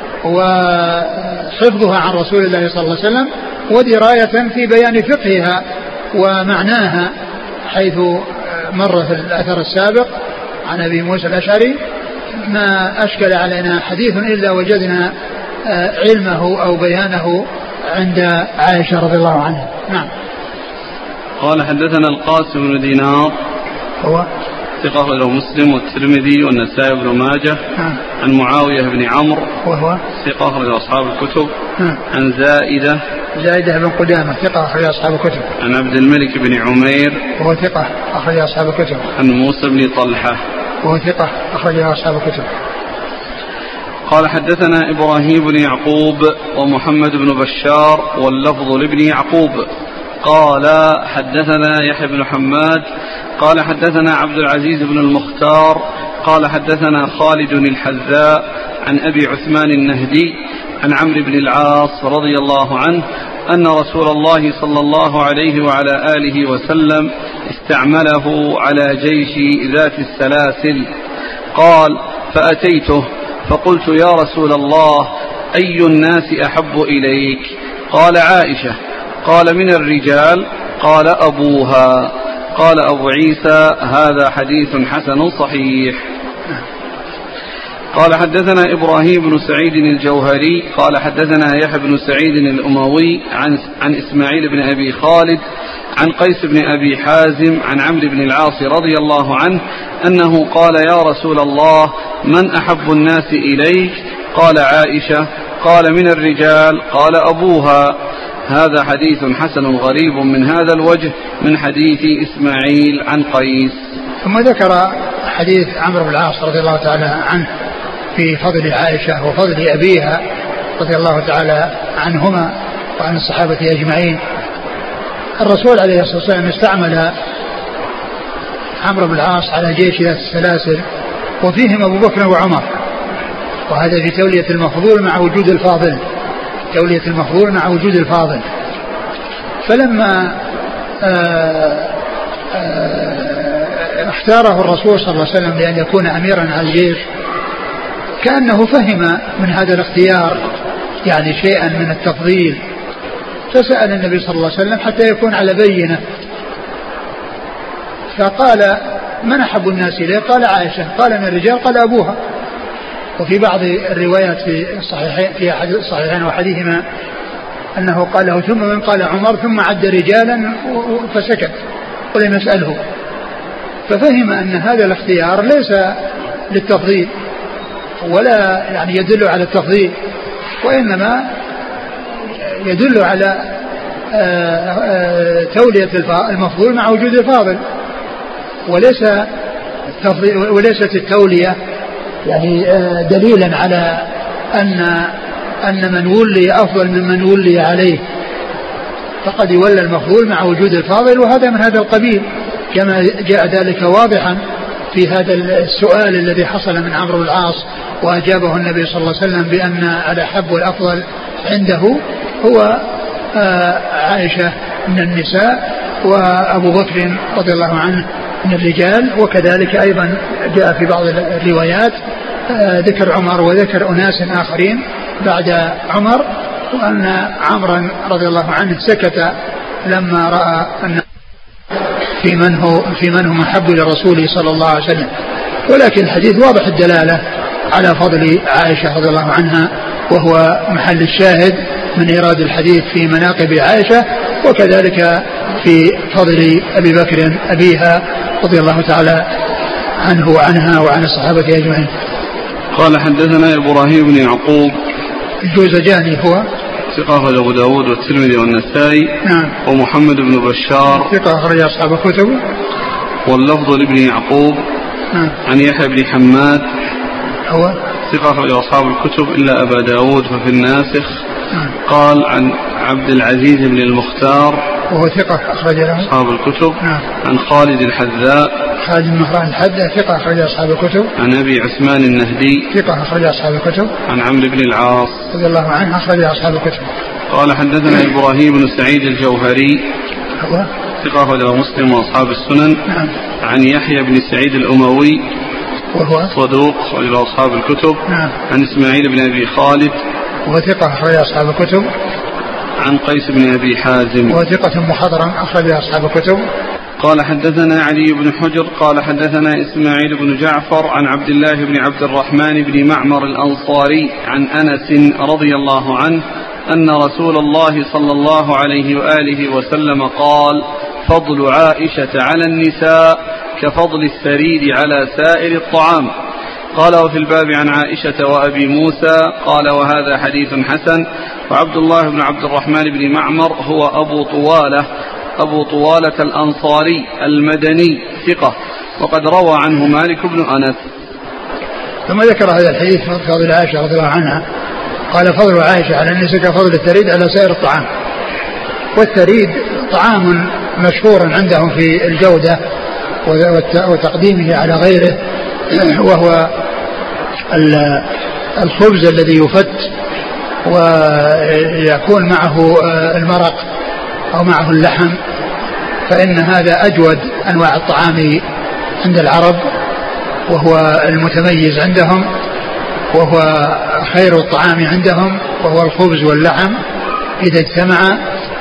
وحفظها عن رسول الله صلى الله عليه وسلم، ودراية في بيان فقهها ومعناها، حيث مر في الأثر السابق عن أبي موسى الأشعري ما أشكل علينا حديث إلا وجدنا علمه أو بيانه عند عائشة رضي الله عنها. نعم. قال حدثنا القاسم بن دينار هو ثقة له مسلم والترمذي والنسائي بن ماجه. عن معاوية بن عمرو وهو ثقة أخرج أصحاب الكتب. عن زائدة بن قدامة ثقة أخرج أصحاب الكتب. عن عبد الملك بن عمير وهو ثقة أخرج أصحاب الكتب. عن موسى بن طلحة وهو ثقة أخرج أصحاب الكتب. قال حدثنا إبراهيم بن يعقوب ومحمد بن بشار واللفظ لابن يعقوب قال حدثنا يحيى بن حماد قال حدثنا عبد العزيز بن المختار قال حدثنا خالد الحذاء عن أبي عثمان النهدي عن عمرو بن العاص رضي الله عنه أن رسول الله صلى الله عليه وعلى آله وسلم استعمله على جيش ذات السلاسل. قال فأتيته فقلت يا رسول الله أي الناس أحب إليك؟ قال عائشة. قال من الرجال؟ قال أبوها. قال أبو عيسى هذا حديث حسن صحيح. قال حدثنا إبراهيم بن سعيد الجوهري قال حدثنا يحيى بن سعيد الأموي عن إسماعيل بن أبي خالد عن قيس بن أبي حازم عن عمرو بن العاص رضي الله عنه أنه قال يا رسول الله من أحب الناس إليك؟ قال عائشة. قال من الرجال؟ قال أبوها. هذا حديث حسن غريب من هذا الوجه من حديث إسماعيل عن قيس. ثم ذكر حديث عمرو بن العاص رضي الله تعالى عنه في فضل عائشة وفضل أبيها رضي الله تعالى عنهما وعن الصحابة أجمعين. الرسول عليه الصلاة والسلام استعمل عمرو بن العاص على جيش ذات السلاسل وفيهم أبو بكر وعمر، وهذا في تولية المفضول مع وجود الفاضل، تولية المفضول مع وجود الفاضل. فلما اختاره الرسول صلى الله عليه وسلم لأن يكون أميرا على الجيش كأنه فهم من هذا الاختيار يعني شيئا من التفضيل، فسأل النبي صلى الله عليه وسلم حتى يكون على بينة، فقال من أحب الناس إليه؟ قال عائشة. قال من الرجال؟ قال أبوها. وفي بعض الروايات في الصحيحين في الصحيحين وحديثهما أنه قال له ثم من؟ قال عمر، ثم عد رجالا فسكت ولم يسأله، ففهم أن هذا الاختيار ليس للتفضيل ولا يعني يدل على التفضيل، وإنما يدل على تولية المفضول مع وجود الفاضل، وليست التولية يعني دليلا على أن من ولي أفضل ممن ولي عليه، فقد يولى المفضول مع وجود الفاضل، وهذا من هذا القبيل كما جاء ذلك واضحا في هذا السؤال الذي حصل من عمرو بن العاص وأجابه النبي صلى الله عليه وسلم بأن الأحب والأفضل عنده هو عائشة من النساء وأبو بكر رضي الله عنه من الرجال. وكذلك أيضا جاء في بعض الروايات ذكر عمر وذكر أناس آخرين بعد عمر، وأن عمرا رضي الله عنه سكت لما رأى أن في من هم أحب للرسول صلى الله عليه وسلم. ولكن الحديث واضح الدلالة على فضل عائشة رضي الله عنها، وهو محل الشاهد من إيراد الحديث في مناقب عائشة، وكذلك في فضل أبي بكر أبيها رضي الله تعالى عنه وعنها وعن الصحابة أجمعين. قال حدثنا إبراهيم بن يعقوب الجوزجاني هو ثقة أبو داود والترمذي والنسائي. نعم. ومحمد بن بشار ثقة أخرج أصحاب الكتب. واللفظ لابن يعقوب. نعم. عن يحيى بن حماد هو ثقة أخرج أصحاب الكتب إلا أبا داود ففي الناسخ. نعم. قال عن عبد العزيز بن المختار وهو ثقة أخرج له أصحاب الكتب. نعم. عن خالد الحذاء خالد بن مهران الحذاء ثقة أخرج أصحاب الكتب. عن أبي عثمان النهدي ثقة أخرج أصحاب الكتب. عن عمرو بن العاص رضي الله عنه أخرج أصحاب الكتب. قال حدثنا إبراهيم بن سعيد الجوهري هو ثقة أخرج مسلم وأصحاب السنن. نعم. عن يحيى بن سعيد الأموي وهو صدوق أخرج أصحاب الكتب. نعم. عن إسماعيل بن أبي خالد وهو ثقة أخرج أصحاب الكتب. عن قيس بن أبي حازم وهو ثقة مخضرم أخرج أصحاب الكتب. قال حدثنا علي بن حجر قال حدثنا إسماعيل بن جعفر عن عبد الله بن عبد الرحمن بن معمر الأنصاري عن أنس رضي الله عنه أن رسول الله صلى الله عليه وآله وسلم قال: فضل عائشة على النساء كفضل الثريد على سائر الطعام. قال: وفي الباب عن عائشة وأبي موسى. قال: وهذا حديث حسن. وعبد الله بن عبد الرحمن بن معمر هو أبو طوالة الأنصاري المدني ثقة، وقد روى عنه مالك بن أنس. ثم ذكر هذا الحديث فضل عائشة رضي الله عنها قال: فضل عائشة على النساء كفضل الثريد على سائر الطعام. والثريد طعام مشهور عندهم في الجودة وتقديمه على غيره، وهو الخبز الذي يفت ويكون معه المرق أو معه اللحم، فإن هذا أجود أنواع الطعام عند العرب، وهو المتميز عندهم، وهو خير الطعام عندهم، وهو الخبز واللحم إذا اجتمعا.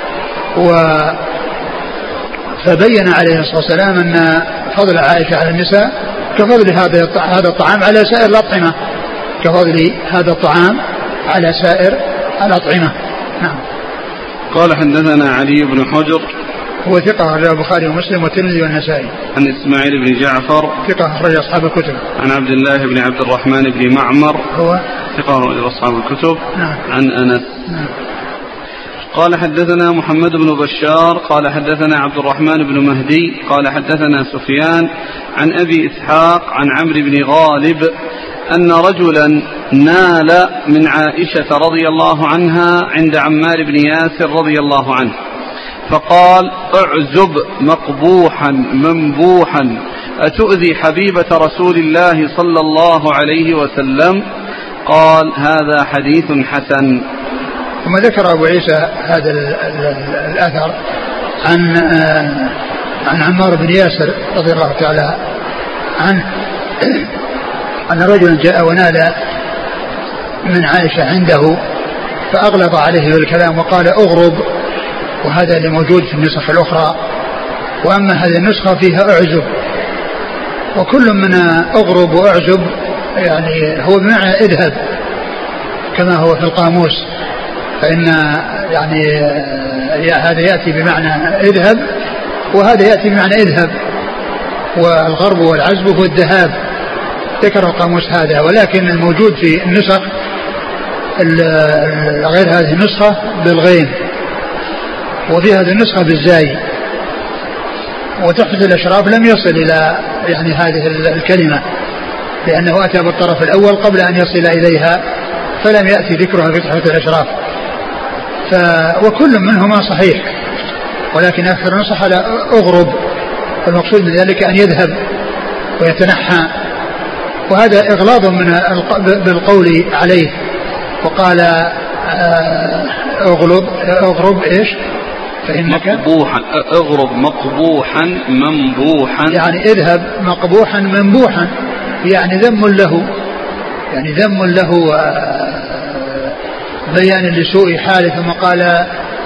فبين عليه الصلاة والسلام أن فضل عائشة على النساء كفضل هذا الطعام على سائر الأطعمة، كفضل هذا الطعام على سائر الأطعمة. نعم. قال حدثنا علي بن حجر هو ثقة أخرج البخاري ومسلم والترمذي والنسائي. عن إسماعيل بن جعفر ثقة أخرج أصحاب الكتب. عن عبد الله بن عبد الرحمن بن معمر هو ثقة أخرج أصحاب الكتب. نعم. عن أنس. نعم. قال حدثنا محمد بن بشار قال حدثنا عبد الرحمن بن مهدي قال حدثنا سفيان عن أبي إسحاق عن عمرو بن غالب أن رجلا نال من عائشة رضي الله عنها عند عمار بن ياسر رضي الله عنه، فقال: اعزب مقبوحا منبوحا أتؤذي حبيبة رسول الله صلى الله عليه وسلم؟ قال: هذا حديث حسن. ثم ذكر أبو عيسى هذا الأثر عن عمار بن ياسر رضي الله تعالى عنه أن رجلا جاء ونال من عائشة عنده فأغلظ عليه بالكلام وقال: اغرب، وهذا اللي موجود في النسخ الأخرى، وأما هذه النسخة فيها اعزب، وكل من اغرب واعزب يعني هو بمعنى اذهب كما هو في القاموس، فإن يعني هذا يأتي بمعنى اذهب وهذا يأتي بمعنى اذهب، والغرب والعزب هو الذهاب، ذكر القاموس هذا. ولكن الموجود في النسخ غير هذه النسخة بالغين، وفي هذه النسخة بالزاي، وتحفة الأشراف لم يصل إلى يعني هذه الكلمة، لأنه أتى بالطرف الأول قبل أن يصل إليها، فلم يأتي ذكرها في تحفة الأشراف. وكل منهما صحيح، ولكن أكثر نصح على أغرب، المقصود من ذلك أن يذهب ويتنحى، وهذا إغلاظ من بالقول عليه. وقال: اغرب إيش؟ فإنك مقبوحا، اغرب مقبوحا منبوحا، يعني اذهب مقبوحا منبوحا، يعني ذم له، يعني ذم له بيان لسوء حاله. ثم قال: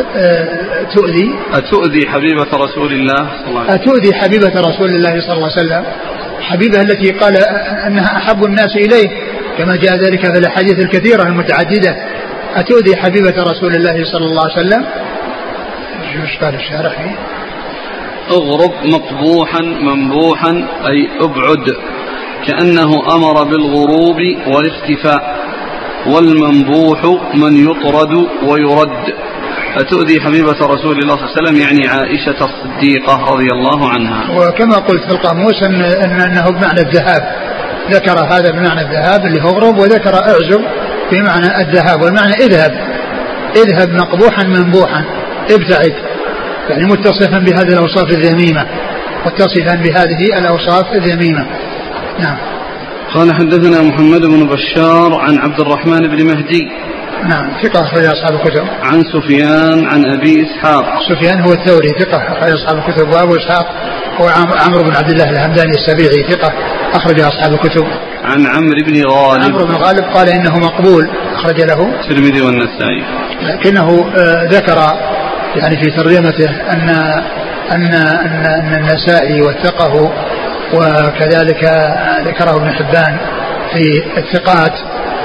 أتؤذي حبيبة رسول الله صلى الله عليه وسلم، أتؤذي حبيبة رسول الله صلى الله عليه وسلم، حبيبة التي قال أنها أحب الناس إليه، كما جاء ذلك في الأحاديث الكثيرة المتعددة أتؤذي حبيبة رسول الله صلى الله عليه وسلم. شو قال الشارع فيه؟ اغرب مقبوحا منبوحا أي ابعد، كأنه أمر بالغروب والاختفاء، والمنبوح من يطرد ويرد. أتؤذي حبيبة رسول الله صلى الله عليه وسلم يعني عائشة الصديقة رضي الله عنها. وكما قلت في القاموس أنه بمعنى الذهاب، ذكر هذا بمعنى الذهاب اللي هو اغرب، وذكر اعزب بمعنى الذهاب، والمعنى اذهب مقبوحا منبوحا، ابتعد، يعني متصفا بهذه الأوصاف الذميمة، متصفا بهذه الأوصاف الذميمة. نعم. قال حدثنا محمد بن بشار عن عبد الرحمن بن مهدي. نعم ثقة أخرج أصحاب الكتب. عن سفيان عن أبي إسحاق. سفيان هو الثوري ثقة أخرج أصحاب الكتب. وأبو إسحاق هو عمرو بن عبد الله الهمداني السبيعي ثقة أخرج أصحاب الكتب. عن عمرو بن غالب. عمرو بن غالب قال إنه مقبول، أخرج له الترمذي والنسائي، لكنه ذكر يعني في ترجمته أن النسائي وثقه، وكذلك ذكره ابن حبان في الثقات،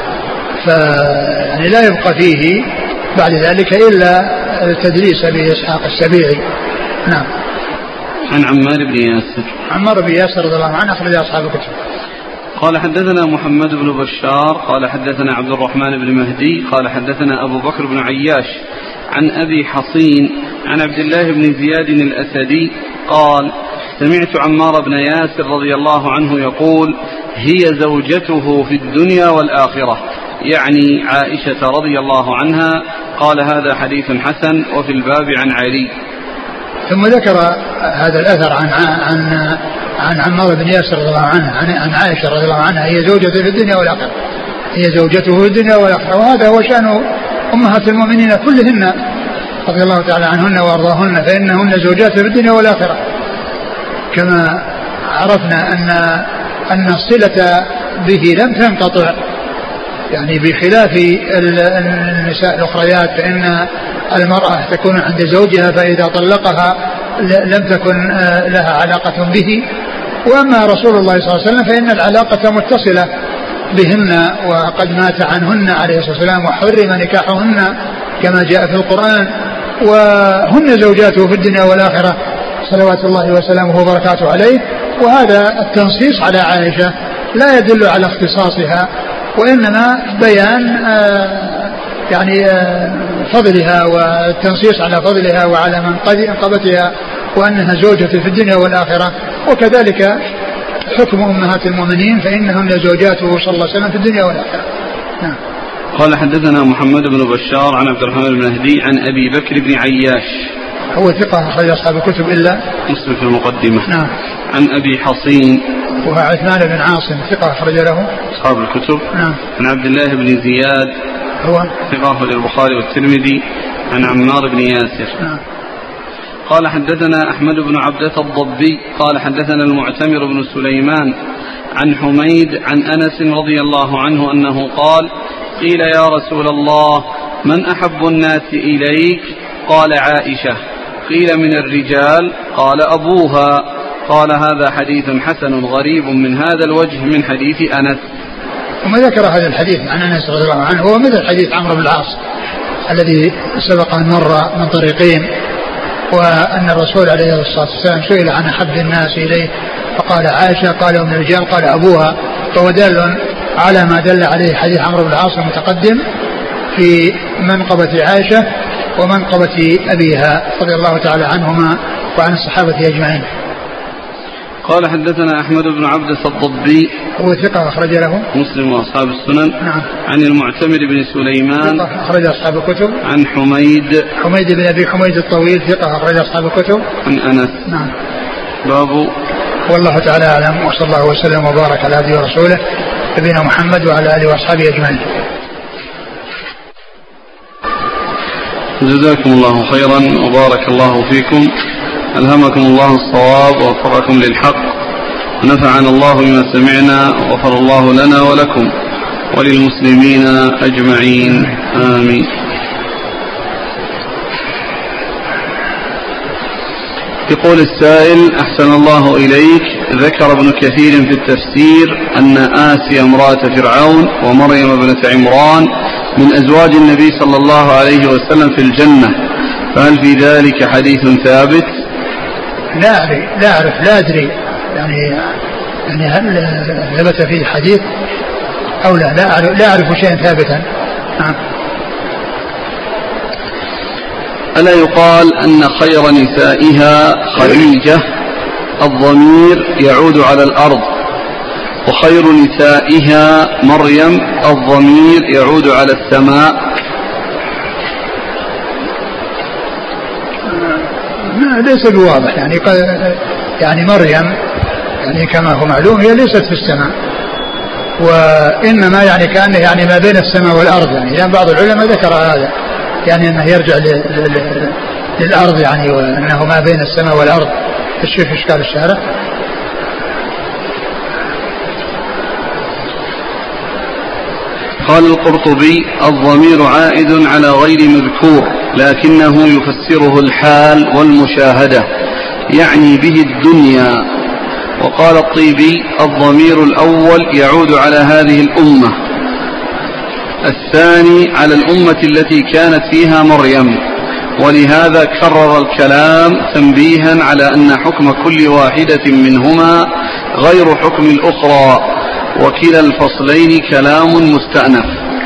فيعني لا يبقى فيه بعد ذلك إلا التدليس بإسحاق السبيعي. نعم. عن عمار بن ياسر. عمار بن ياسر رضي الله عنه أخرج أصحاب الكتب. قال حدثنا محمد بن بشار قال حدثنا عبد الرحمن بن مهدي قال حدثنا أبو بكر بن عياش عن أبي حصين عن عبد الله بن زياد الأسدي قال سمعت عمار بن ياسر رضي الله عنه يقول هي زوجته في الدنيا والآخرة، يعني عائشة رضي الله عنها. قال هذا حديث حسن. وفي الباب عن علي. ثم ذكر هذا الأثر عن عمار بن ياسر رضي الله عنه عن عائشة رضي الله عنها هي زوجته في الدنيا والآخرة، هي زوجته في الدنيا والآخرة، وهذا هو شأن أمهات المؤمنين كلهن رضي الله تعالى عنهن وأرضاهن، فإنهن زوجات في الدنيا والآخرة، كما عرفنا أن الصلة به لم تنقطع، يعني بخلاف النساء الأخريات فإن المرأة تكون عند زوجها فإذا طلقها لم تكن لها علاقة به، وأما رسول الله صلى الله عليه وسلم فإن العلاقة متصلة بهن، وقد مات عنهن عليه الصلاة والسلام وحرم نكاحهن كما جاء في القرآن، وهن زوجاته في الدنيا والآخرة صلوات الله وسلامه وبركاته عليه. وهذا التنصيص على عائشة لا يدل على اختصاصها، وإنما بيان يعني فضلها والتنصيص على فضلها وعلى منقبتها وأنها زوجة في الدنيا والآخرة، وكذلك حكم أمهات المؤمنين فإنهن زوجاته صلى الله عليه وسلم في الدنيا والآخرة. نعم. قال حدثنا محمد بن بشار عن عبد الرحمن بن مهدي عن أبي بكر بن عياش هو ثقة أخرج أصحاب الكتب إلا مسلم في المقدمة. نعم. عن أبي حصين وهو عثمان بن عاصم ثقة أخرج له أصحاب الكتب. نعم. عن عبد الله بن زياد هو ثقة للبخاري والترمذي. عن عمار بن ياسر. نعم. قال حدثنا أحمد بن عبدة الضبي قال حدثنا المعتمر بن سليمان عن حميد عن أنس رضي الله عنه أنه قال قيل يا رسول الله من أحب الناس إليك؟ قال عائشة. قيل من الرجال؟ قال أبوها. قال هذا حديث حسن غريب من هذا الوجه من حديث أنس. ثم ذكر هذا الحديث عن أنس رضي الله عنه هو مثل حديث عمرو بن العاص الذي سبق أن مر من طريقين، وأن الرسول عليه الصلاة والسلام سئل عن أحب الناس إليه فقال عائشة، قال ومن الرجال قال أبوها، فهو دال على ما دل عليه حديث عمرو بن العاص المتقدم في منقبة عائشة ومنقبة أبيها رضي الله تعالى عنهما وعن الصحابة أجمعين. قال حدثنا أحمد بن عبدة الضبي هو ثقة أخرج له مسلم وأصحاب السنن. نعم. عن المعتمر بن سليمان ثقة أخرج أصحاب الكتب. عن حميد بن أبي حميد الطويل ثقة أخرج أصحاب الكتب. عن أنس. نعم. باب. والله تعالى أعلم، وصلى الله وسلم وبارك على عبده ورسوله نبينا محمد وعلى آله وأصحابه أجمعين. جزاكم الله خيرا وبارك الله فيكم، ألهمكم الله الصواب ووفقكم للحق، ونفعنا الله بما سمعنا وغفر الله لنا ولكم وللمسلمين أجمعين آمين. يقول السائل أحسن الله إليك، ذكر ابن كثير في التفسير أن آسيا امرأة فرعون ومريم ابنة عمران من أزواج النبي صلى الله عليه وسلم في الجنة، فهل في ذلك حديث ثابت؟ لا أعرف لا أدري يعني هل ثبت فيه حديث أو لا أعرف شيئا ثابتا. ألا يقال أن خير نسائها خديجة، الضمير يعود على الأرض، وخير نسائها مريم، الضمير يعود على السماء؟ ليس بواضح يعني مريم يعني كما هو معلوم هي ليست في السماء، وإنما يعني كأنه يعني ما بين السماء والأرض، يعني بعض العلماء ذكر هذا يعني أنه يرجع للأرض يعني، وأنه ما بين السماء والأرض. الشيخ إشكال الشارع. قال القرطبي: الضمير عائد على غير مذكور لكنه يفسره الحال والمشاهدة، يعني به الدنيا. وقال الطيبي: الضمير الأول يعود على هذه الأمة، الثاني على الأمة التي كانت فيها مريم، ولهذا كرر الكلام تنبيها على أن حكم كل واحدة منهما غير حكم الأخرى، وكلا الفصلين كلام مستأنف.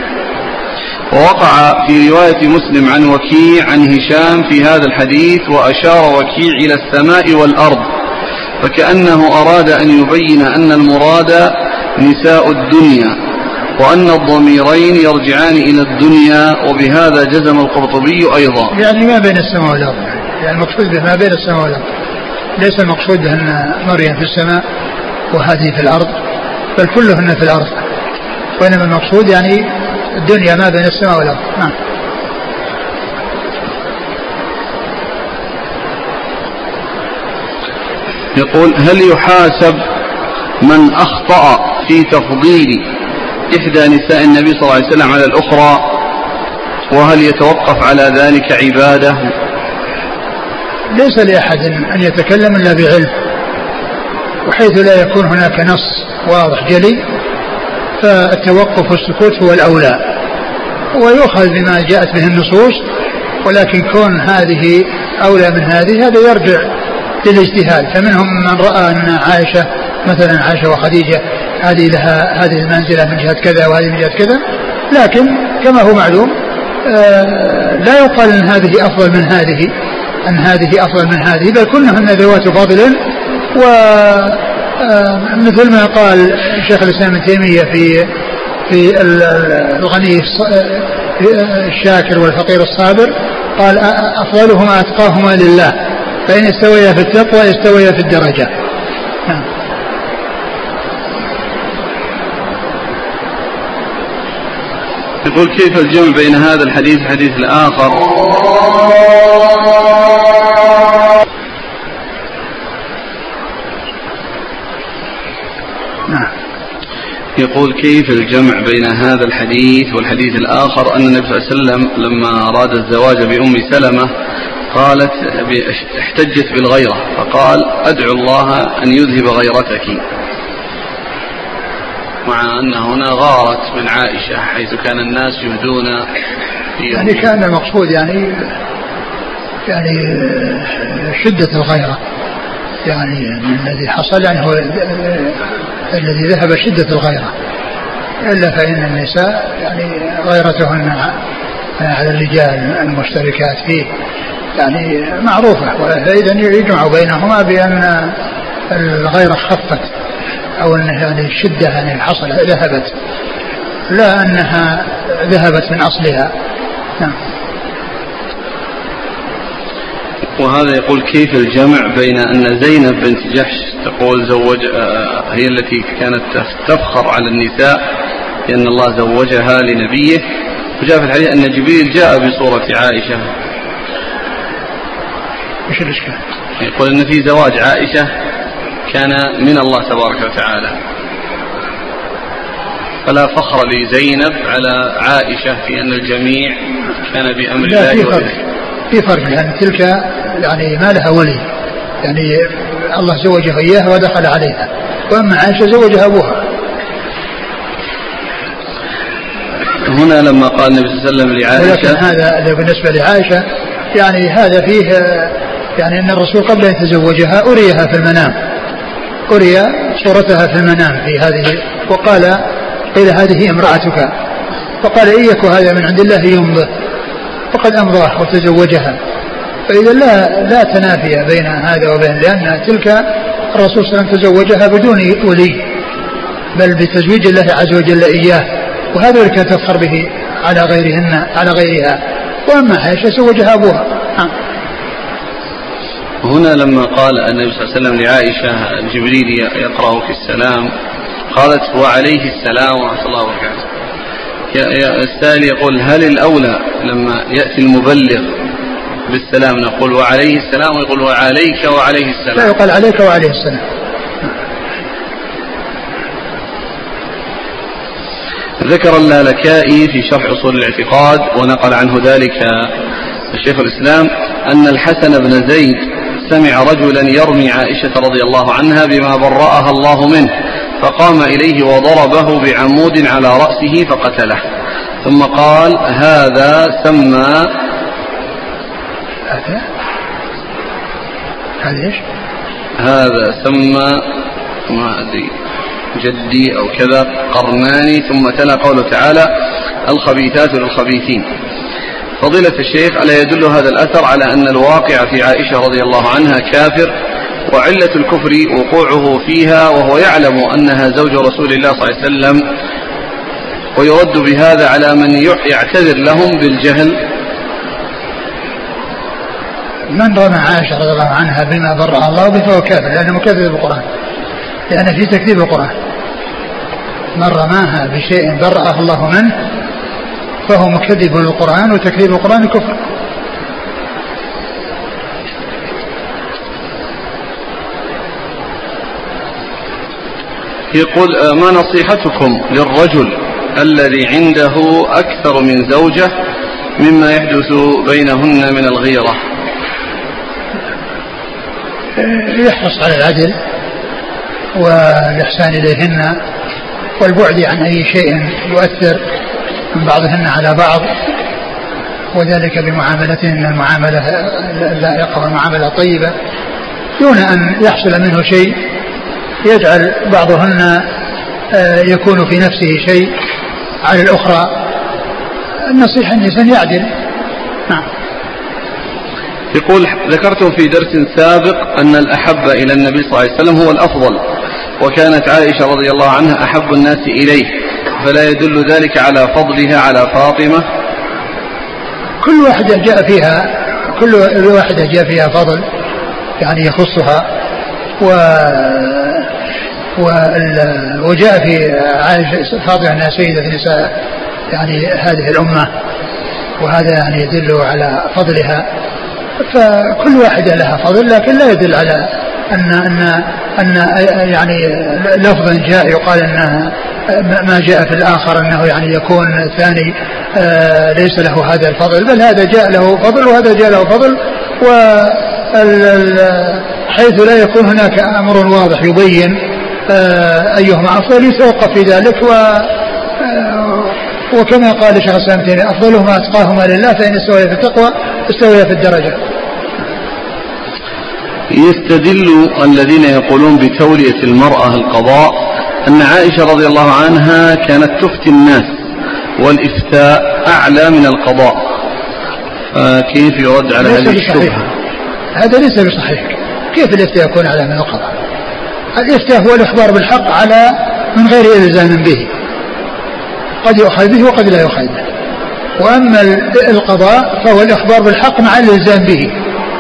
ووقع في رواية مسلم عن وكيع عن هشام في هذا الحديث، وأشار وكيع إلى السماء والأرض، فكأنه أراد أن يبين أن المراد نساء الدنيا، وأن الضميرين يرجعان إلى الدنيا، وبهذا جزم القرطبي أيضا. يعني ما بين السماء والأرض، يعني المقصود به ما بين السماء والأرض، ليس المقصود به أن مريم في السماء وهذه في الأرض، بل كلهن في الأرض، وإنما المقصود يعني الدنيا ما بين السماء والأرض. يقول: هل يحاسب من أخطأ في تفضيل إحدى نساء النبي صلى الله عليه وسلم على الأخرى، وهل يتوقف على ذلك عبادة؟ ليس لأحد أن يتكلم إلا بعلم، وحيث لا يكون هناك نص واضح جلي فالتوقف والسكوت هو الأولى، ويؤخذ بما جاءت به النصوص، ولكن كون هذه أولى من هذه هذا يرجع للاجتهاد. فمنهم من رأى أن عائشة مثلا، عائشة وخديجة هذه لها هذه المنزلة من جهة كذا وهذه من جهة كذا، لكن كما هو معلوم لا يقال أن هذه أفضل من هذه، أن هذه أفضل من هذه، بل كلهن ذوات فضل. ومثل ما قال شيخ الإسلام ابن تيمية في الغني الشاكر والفقير الصابر، قال: أفضلهما أتقاهما لله، فإن استويا في التقوى استويا في الدرجة. يقول: كيف الجمع بين هذا الحديث والحديث الآخر؟ يقول: كيف الجمع بين هذا الحديث والحديث الآخر أن النبي صلى الله عليه وسلم لما أراد الزواج بأم سلمة قالت احتجت بالغيرة، فقال: أدعو الله أن يذهب غيرتك، مع أن هنا غارت من عائشة حيث كان الناس يهدون يعني كان المقصود يعني شدة الغيرة، يعني الذي حصل يعني هو الذي ذهب شدة الغيرة، إلا فإن النساء يعني غيرتهن على الرجال المشتركات فيه يعني معروفة، فإذا يجمع بينهما بأن الغيرة خفت، أو أن يعني الشدة يعني حصل ذهبت، لا أنها ذهبت من أصلها. نعم. وهذا يقول: كيف الجمع بين أن زينب بنت جحش تقول هي التي كانت تفخر على النساء لأن الله زوجها لنبيه، وجاء في الحديث أن جبريل جاء بصورة عائشة. إيش الإشكال؟ يقول أن في زواج عائشة كان من الله تبارك وتعالى، فلا فخر لزينب على عائشة في أن الجميع كان بأمر الله. في فرق يعني تلك يعني ما لها ولي، يعني الله زوجها إياها ودخل عليها، وأما عائشة زوجها أبوها. هنا لما قال النبي صلى الله عليه وسلم لعائشة، ولكن هذا بالنسبة لعائشة يعني هذا فيه يعني أن الرسول قبل أن يتزوجها أريها في المنام، أري صورتها في المنام في هذه، وقال قيل هذه امرأتك، فقال إن يك هذا من عند الله يمضي، فقد أمضاه وتزوجها. فإذا لا تنافي بين هذا وبين، لأن تلك الرسول صلى الله عليه وسلم تزوجها بدون ولي، بل بتزويج الله عز وجل إياه، وهذا اللي كانت تفخر به على غيرها. وأما عائشة زوجها أبوها. هنا لما قال النبي صلى الله عليه وسلم لعائشة جبريل يقرأ في السلام، قالت وعليه السلام ورحمة الله وبركاته. السائل يقول هل الأولى لما يأتي المبلغ بالسلام نقول وعليه السلام، ويقول وعليك وعليه السلام؟ لا، يقال عليك وعليه السلام. ذكر اللالكائي في شرح أصول الاعتقاد ونقل عنه ذلك الشيخ الإسلام أن الحسن بن زيد سمع رجلا يرمي عائشة رضي الله عنها بما برأها الله منه، فقام إليه وضربه بعمود على رأسه فقتله، ثم قال هذا سمى ما أدري جدي أو كذا قرناني، ثم تلا قوله تعالى الخبيثات للخبيثين. فضيلة الشيخ، ألا يدل هذا الأثر على أن الواقع في عائشة رضي الله عنها كافر، وعلة الكفر وقوعه فيها وهو يعلم أنها زوج رسول الله صلى الله عليه وسلم، ويرد بهذا على من يعتذر لهم بالجهل؟ من رمى عائشة رضي الله عنها بما برأ الله به فهو كافر، لأنه مكذب بالقرآن، لأن في تكذيب القرآن. من رماها بشيء برأه الله منه فهو مكذب بالقرآن، وتكذيب القرآن كفر. يقول ما نصيحتكم للرجل الذي عنده أكثر من زوجة مما يحدث بينهن من الغيرة؟ يحرص على العدل والإحسان إليهن والبعد عن أي شيء يؤثر من بعضهن على بعض، وذلك بمعاملتهن المعاملة اللائقة والمعاملة الطيبة، دون أن يحصل منه شيء يجعل بعضهن يكون في نفسه شيء على الأخرى. النصيحة الإنسان يعدل. نعم. يقول ذكرتم في درس سابق أن الأحب إلى النبي صلى الله عليه وسلم هو الأفضل، وكانت عائشة رضي الله عنها أحب الناس إليه، فلا يدل ذلك على فضلها على فاطمة؟ كل واحدة جاء فيها فضل يعني يخصها، وجاء في عائشة فاطمة أنها سيدة نساء يعني هذه الأمة، وهذا يعني يدل على فضلها. فكل واحدة لها فضل، لكن لا يدل على أن يعني لفظا جاء يقال أنها ما جاء في الآخر أنه يعني يكون الثاني ليس له هذا الفضل، بل هذا جاء له فضل وهذا جاء له فضل، حيث لا يكون هناك أمر واضح يبين أيهما أفضل يتوقف في ذلك. وكما قال الشيخ الإسلام تيمية أفضلهما أتقاهما لله، فإن استوى في التقوى استوى في الدرجة. يستدل الذين يقولون بتولية المرأة القضاء أن عائشة رضي الله عنها كانت تفتي الناس، والإفتاء أعلى من القضاء، كيف يرد على هذه الشبهة؟ هذا ليس بصحيح. كيف الإفتاء يكون أعلى من القضاء؟ الإفتاء هو الإخبار بالحق على من غير إلزام به، قد يؤخذ به وقد لا يؤخذ به. وأما القضاء فهو الإخبار بالحق مع الإلزام به،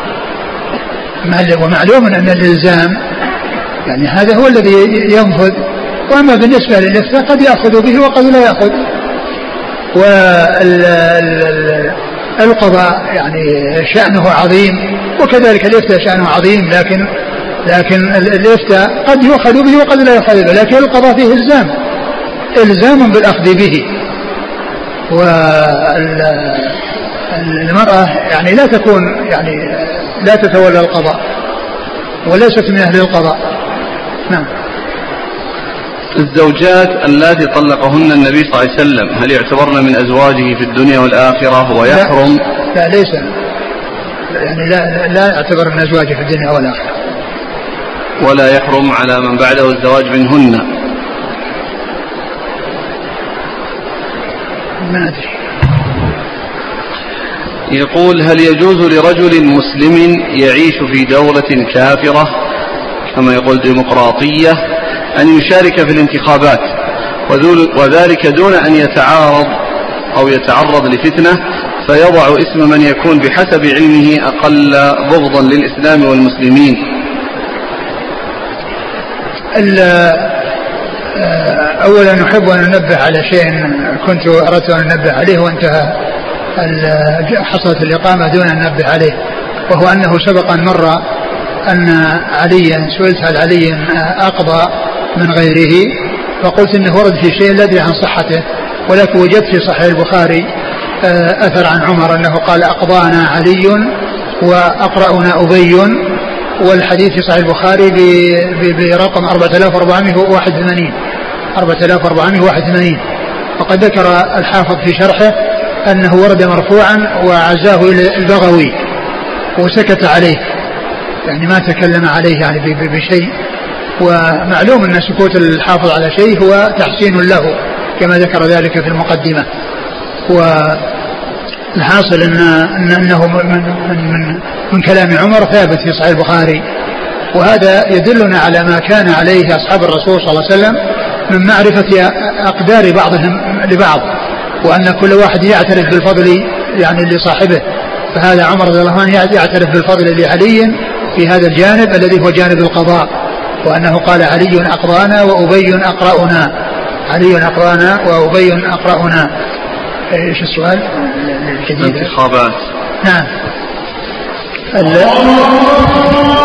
ومعلوم أن الإلزام يعني هذا هو الذي ينفذ. وأما بالنسبة للإفتاء قد يأخذ به وقد لا يأخذ. والقضاء يعني شأنه عظيم، وكذلك الإفتاء شأنه عظيم، لكن الإفتاء قد يؤخذ به وقد لا يؤخذ به، لكن القضاء فيه إلزام بالأخذ به. والمرأة يعني لا تكون يعني لا تتولى القضاء وليست من أهل القضاء. نعم. الزوجات اللاتي طلقهن النبي صلى الله عليه وسلم هل يعتبرن من أزواجه في الدنيا والآخرة ويحرم؟ لا ليس، يعني لا يعتبر من أزواجه في الدنيا والآخرة. ولا يحرم على من بعده الزواج منهن. ما أدري. يقول هل يجوز لرجل مسلم يعيش في دولة كافرة كما يقول ديمقراطية أن يشارك في الانتخابات وذلك دون أن يتعارض أو يتعرض لفتنة فيضع اسم من يكون بحسب علمه أقل بغضا للإسلام والمسلمين؟ أولا نحب أن ننبه على شيء كنت أردت أن ننبه عليه وانتهى حصلت الإقامة دون أن ننبه عليه، وهو أنه سبق أن مر أن عليا سئلت هل علي أقضى من غيره، فقلت إنه ورد في شيء لا أدري عن صحته، ولكن وجدت في صحيح البخاري أثر عن عمر أنه قال أقضانا علي وأقرأنا أبي، والحديث في صحيح البخاري برقم 4481 وقد ذكر الحافظ في شرحه أنه ورد مرفوعا وعزاه إلى البغوي وسكت عليه، يعني ما تكلم عليه يعني بشيء، ومعلوم أن سكوت الحافظ على شيء هو تحسين له كما ذكر ذلك في المقدمة. والحاصل أنه من كلام عمر ثابت في صحيح البخاري، وهذا يدلنا على ما كان عليه أصحاب الرسول صلى الله عليه وسلم من معرفة أقدار بعضهم لبعض، وأن كل واحد يعترف بالفضل يعني لصاحبه، فهذا عمر رضي الله عنه يعترف بالفضل لعلي في هذا الجانب الذي هو جانب القضاء، وأنه قال علي أقضانا وأبي أقرأنا، علي أقضانا وأبي أقرأنا. إيش السؤال الجديد؟ الانتخابات. نعم.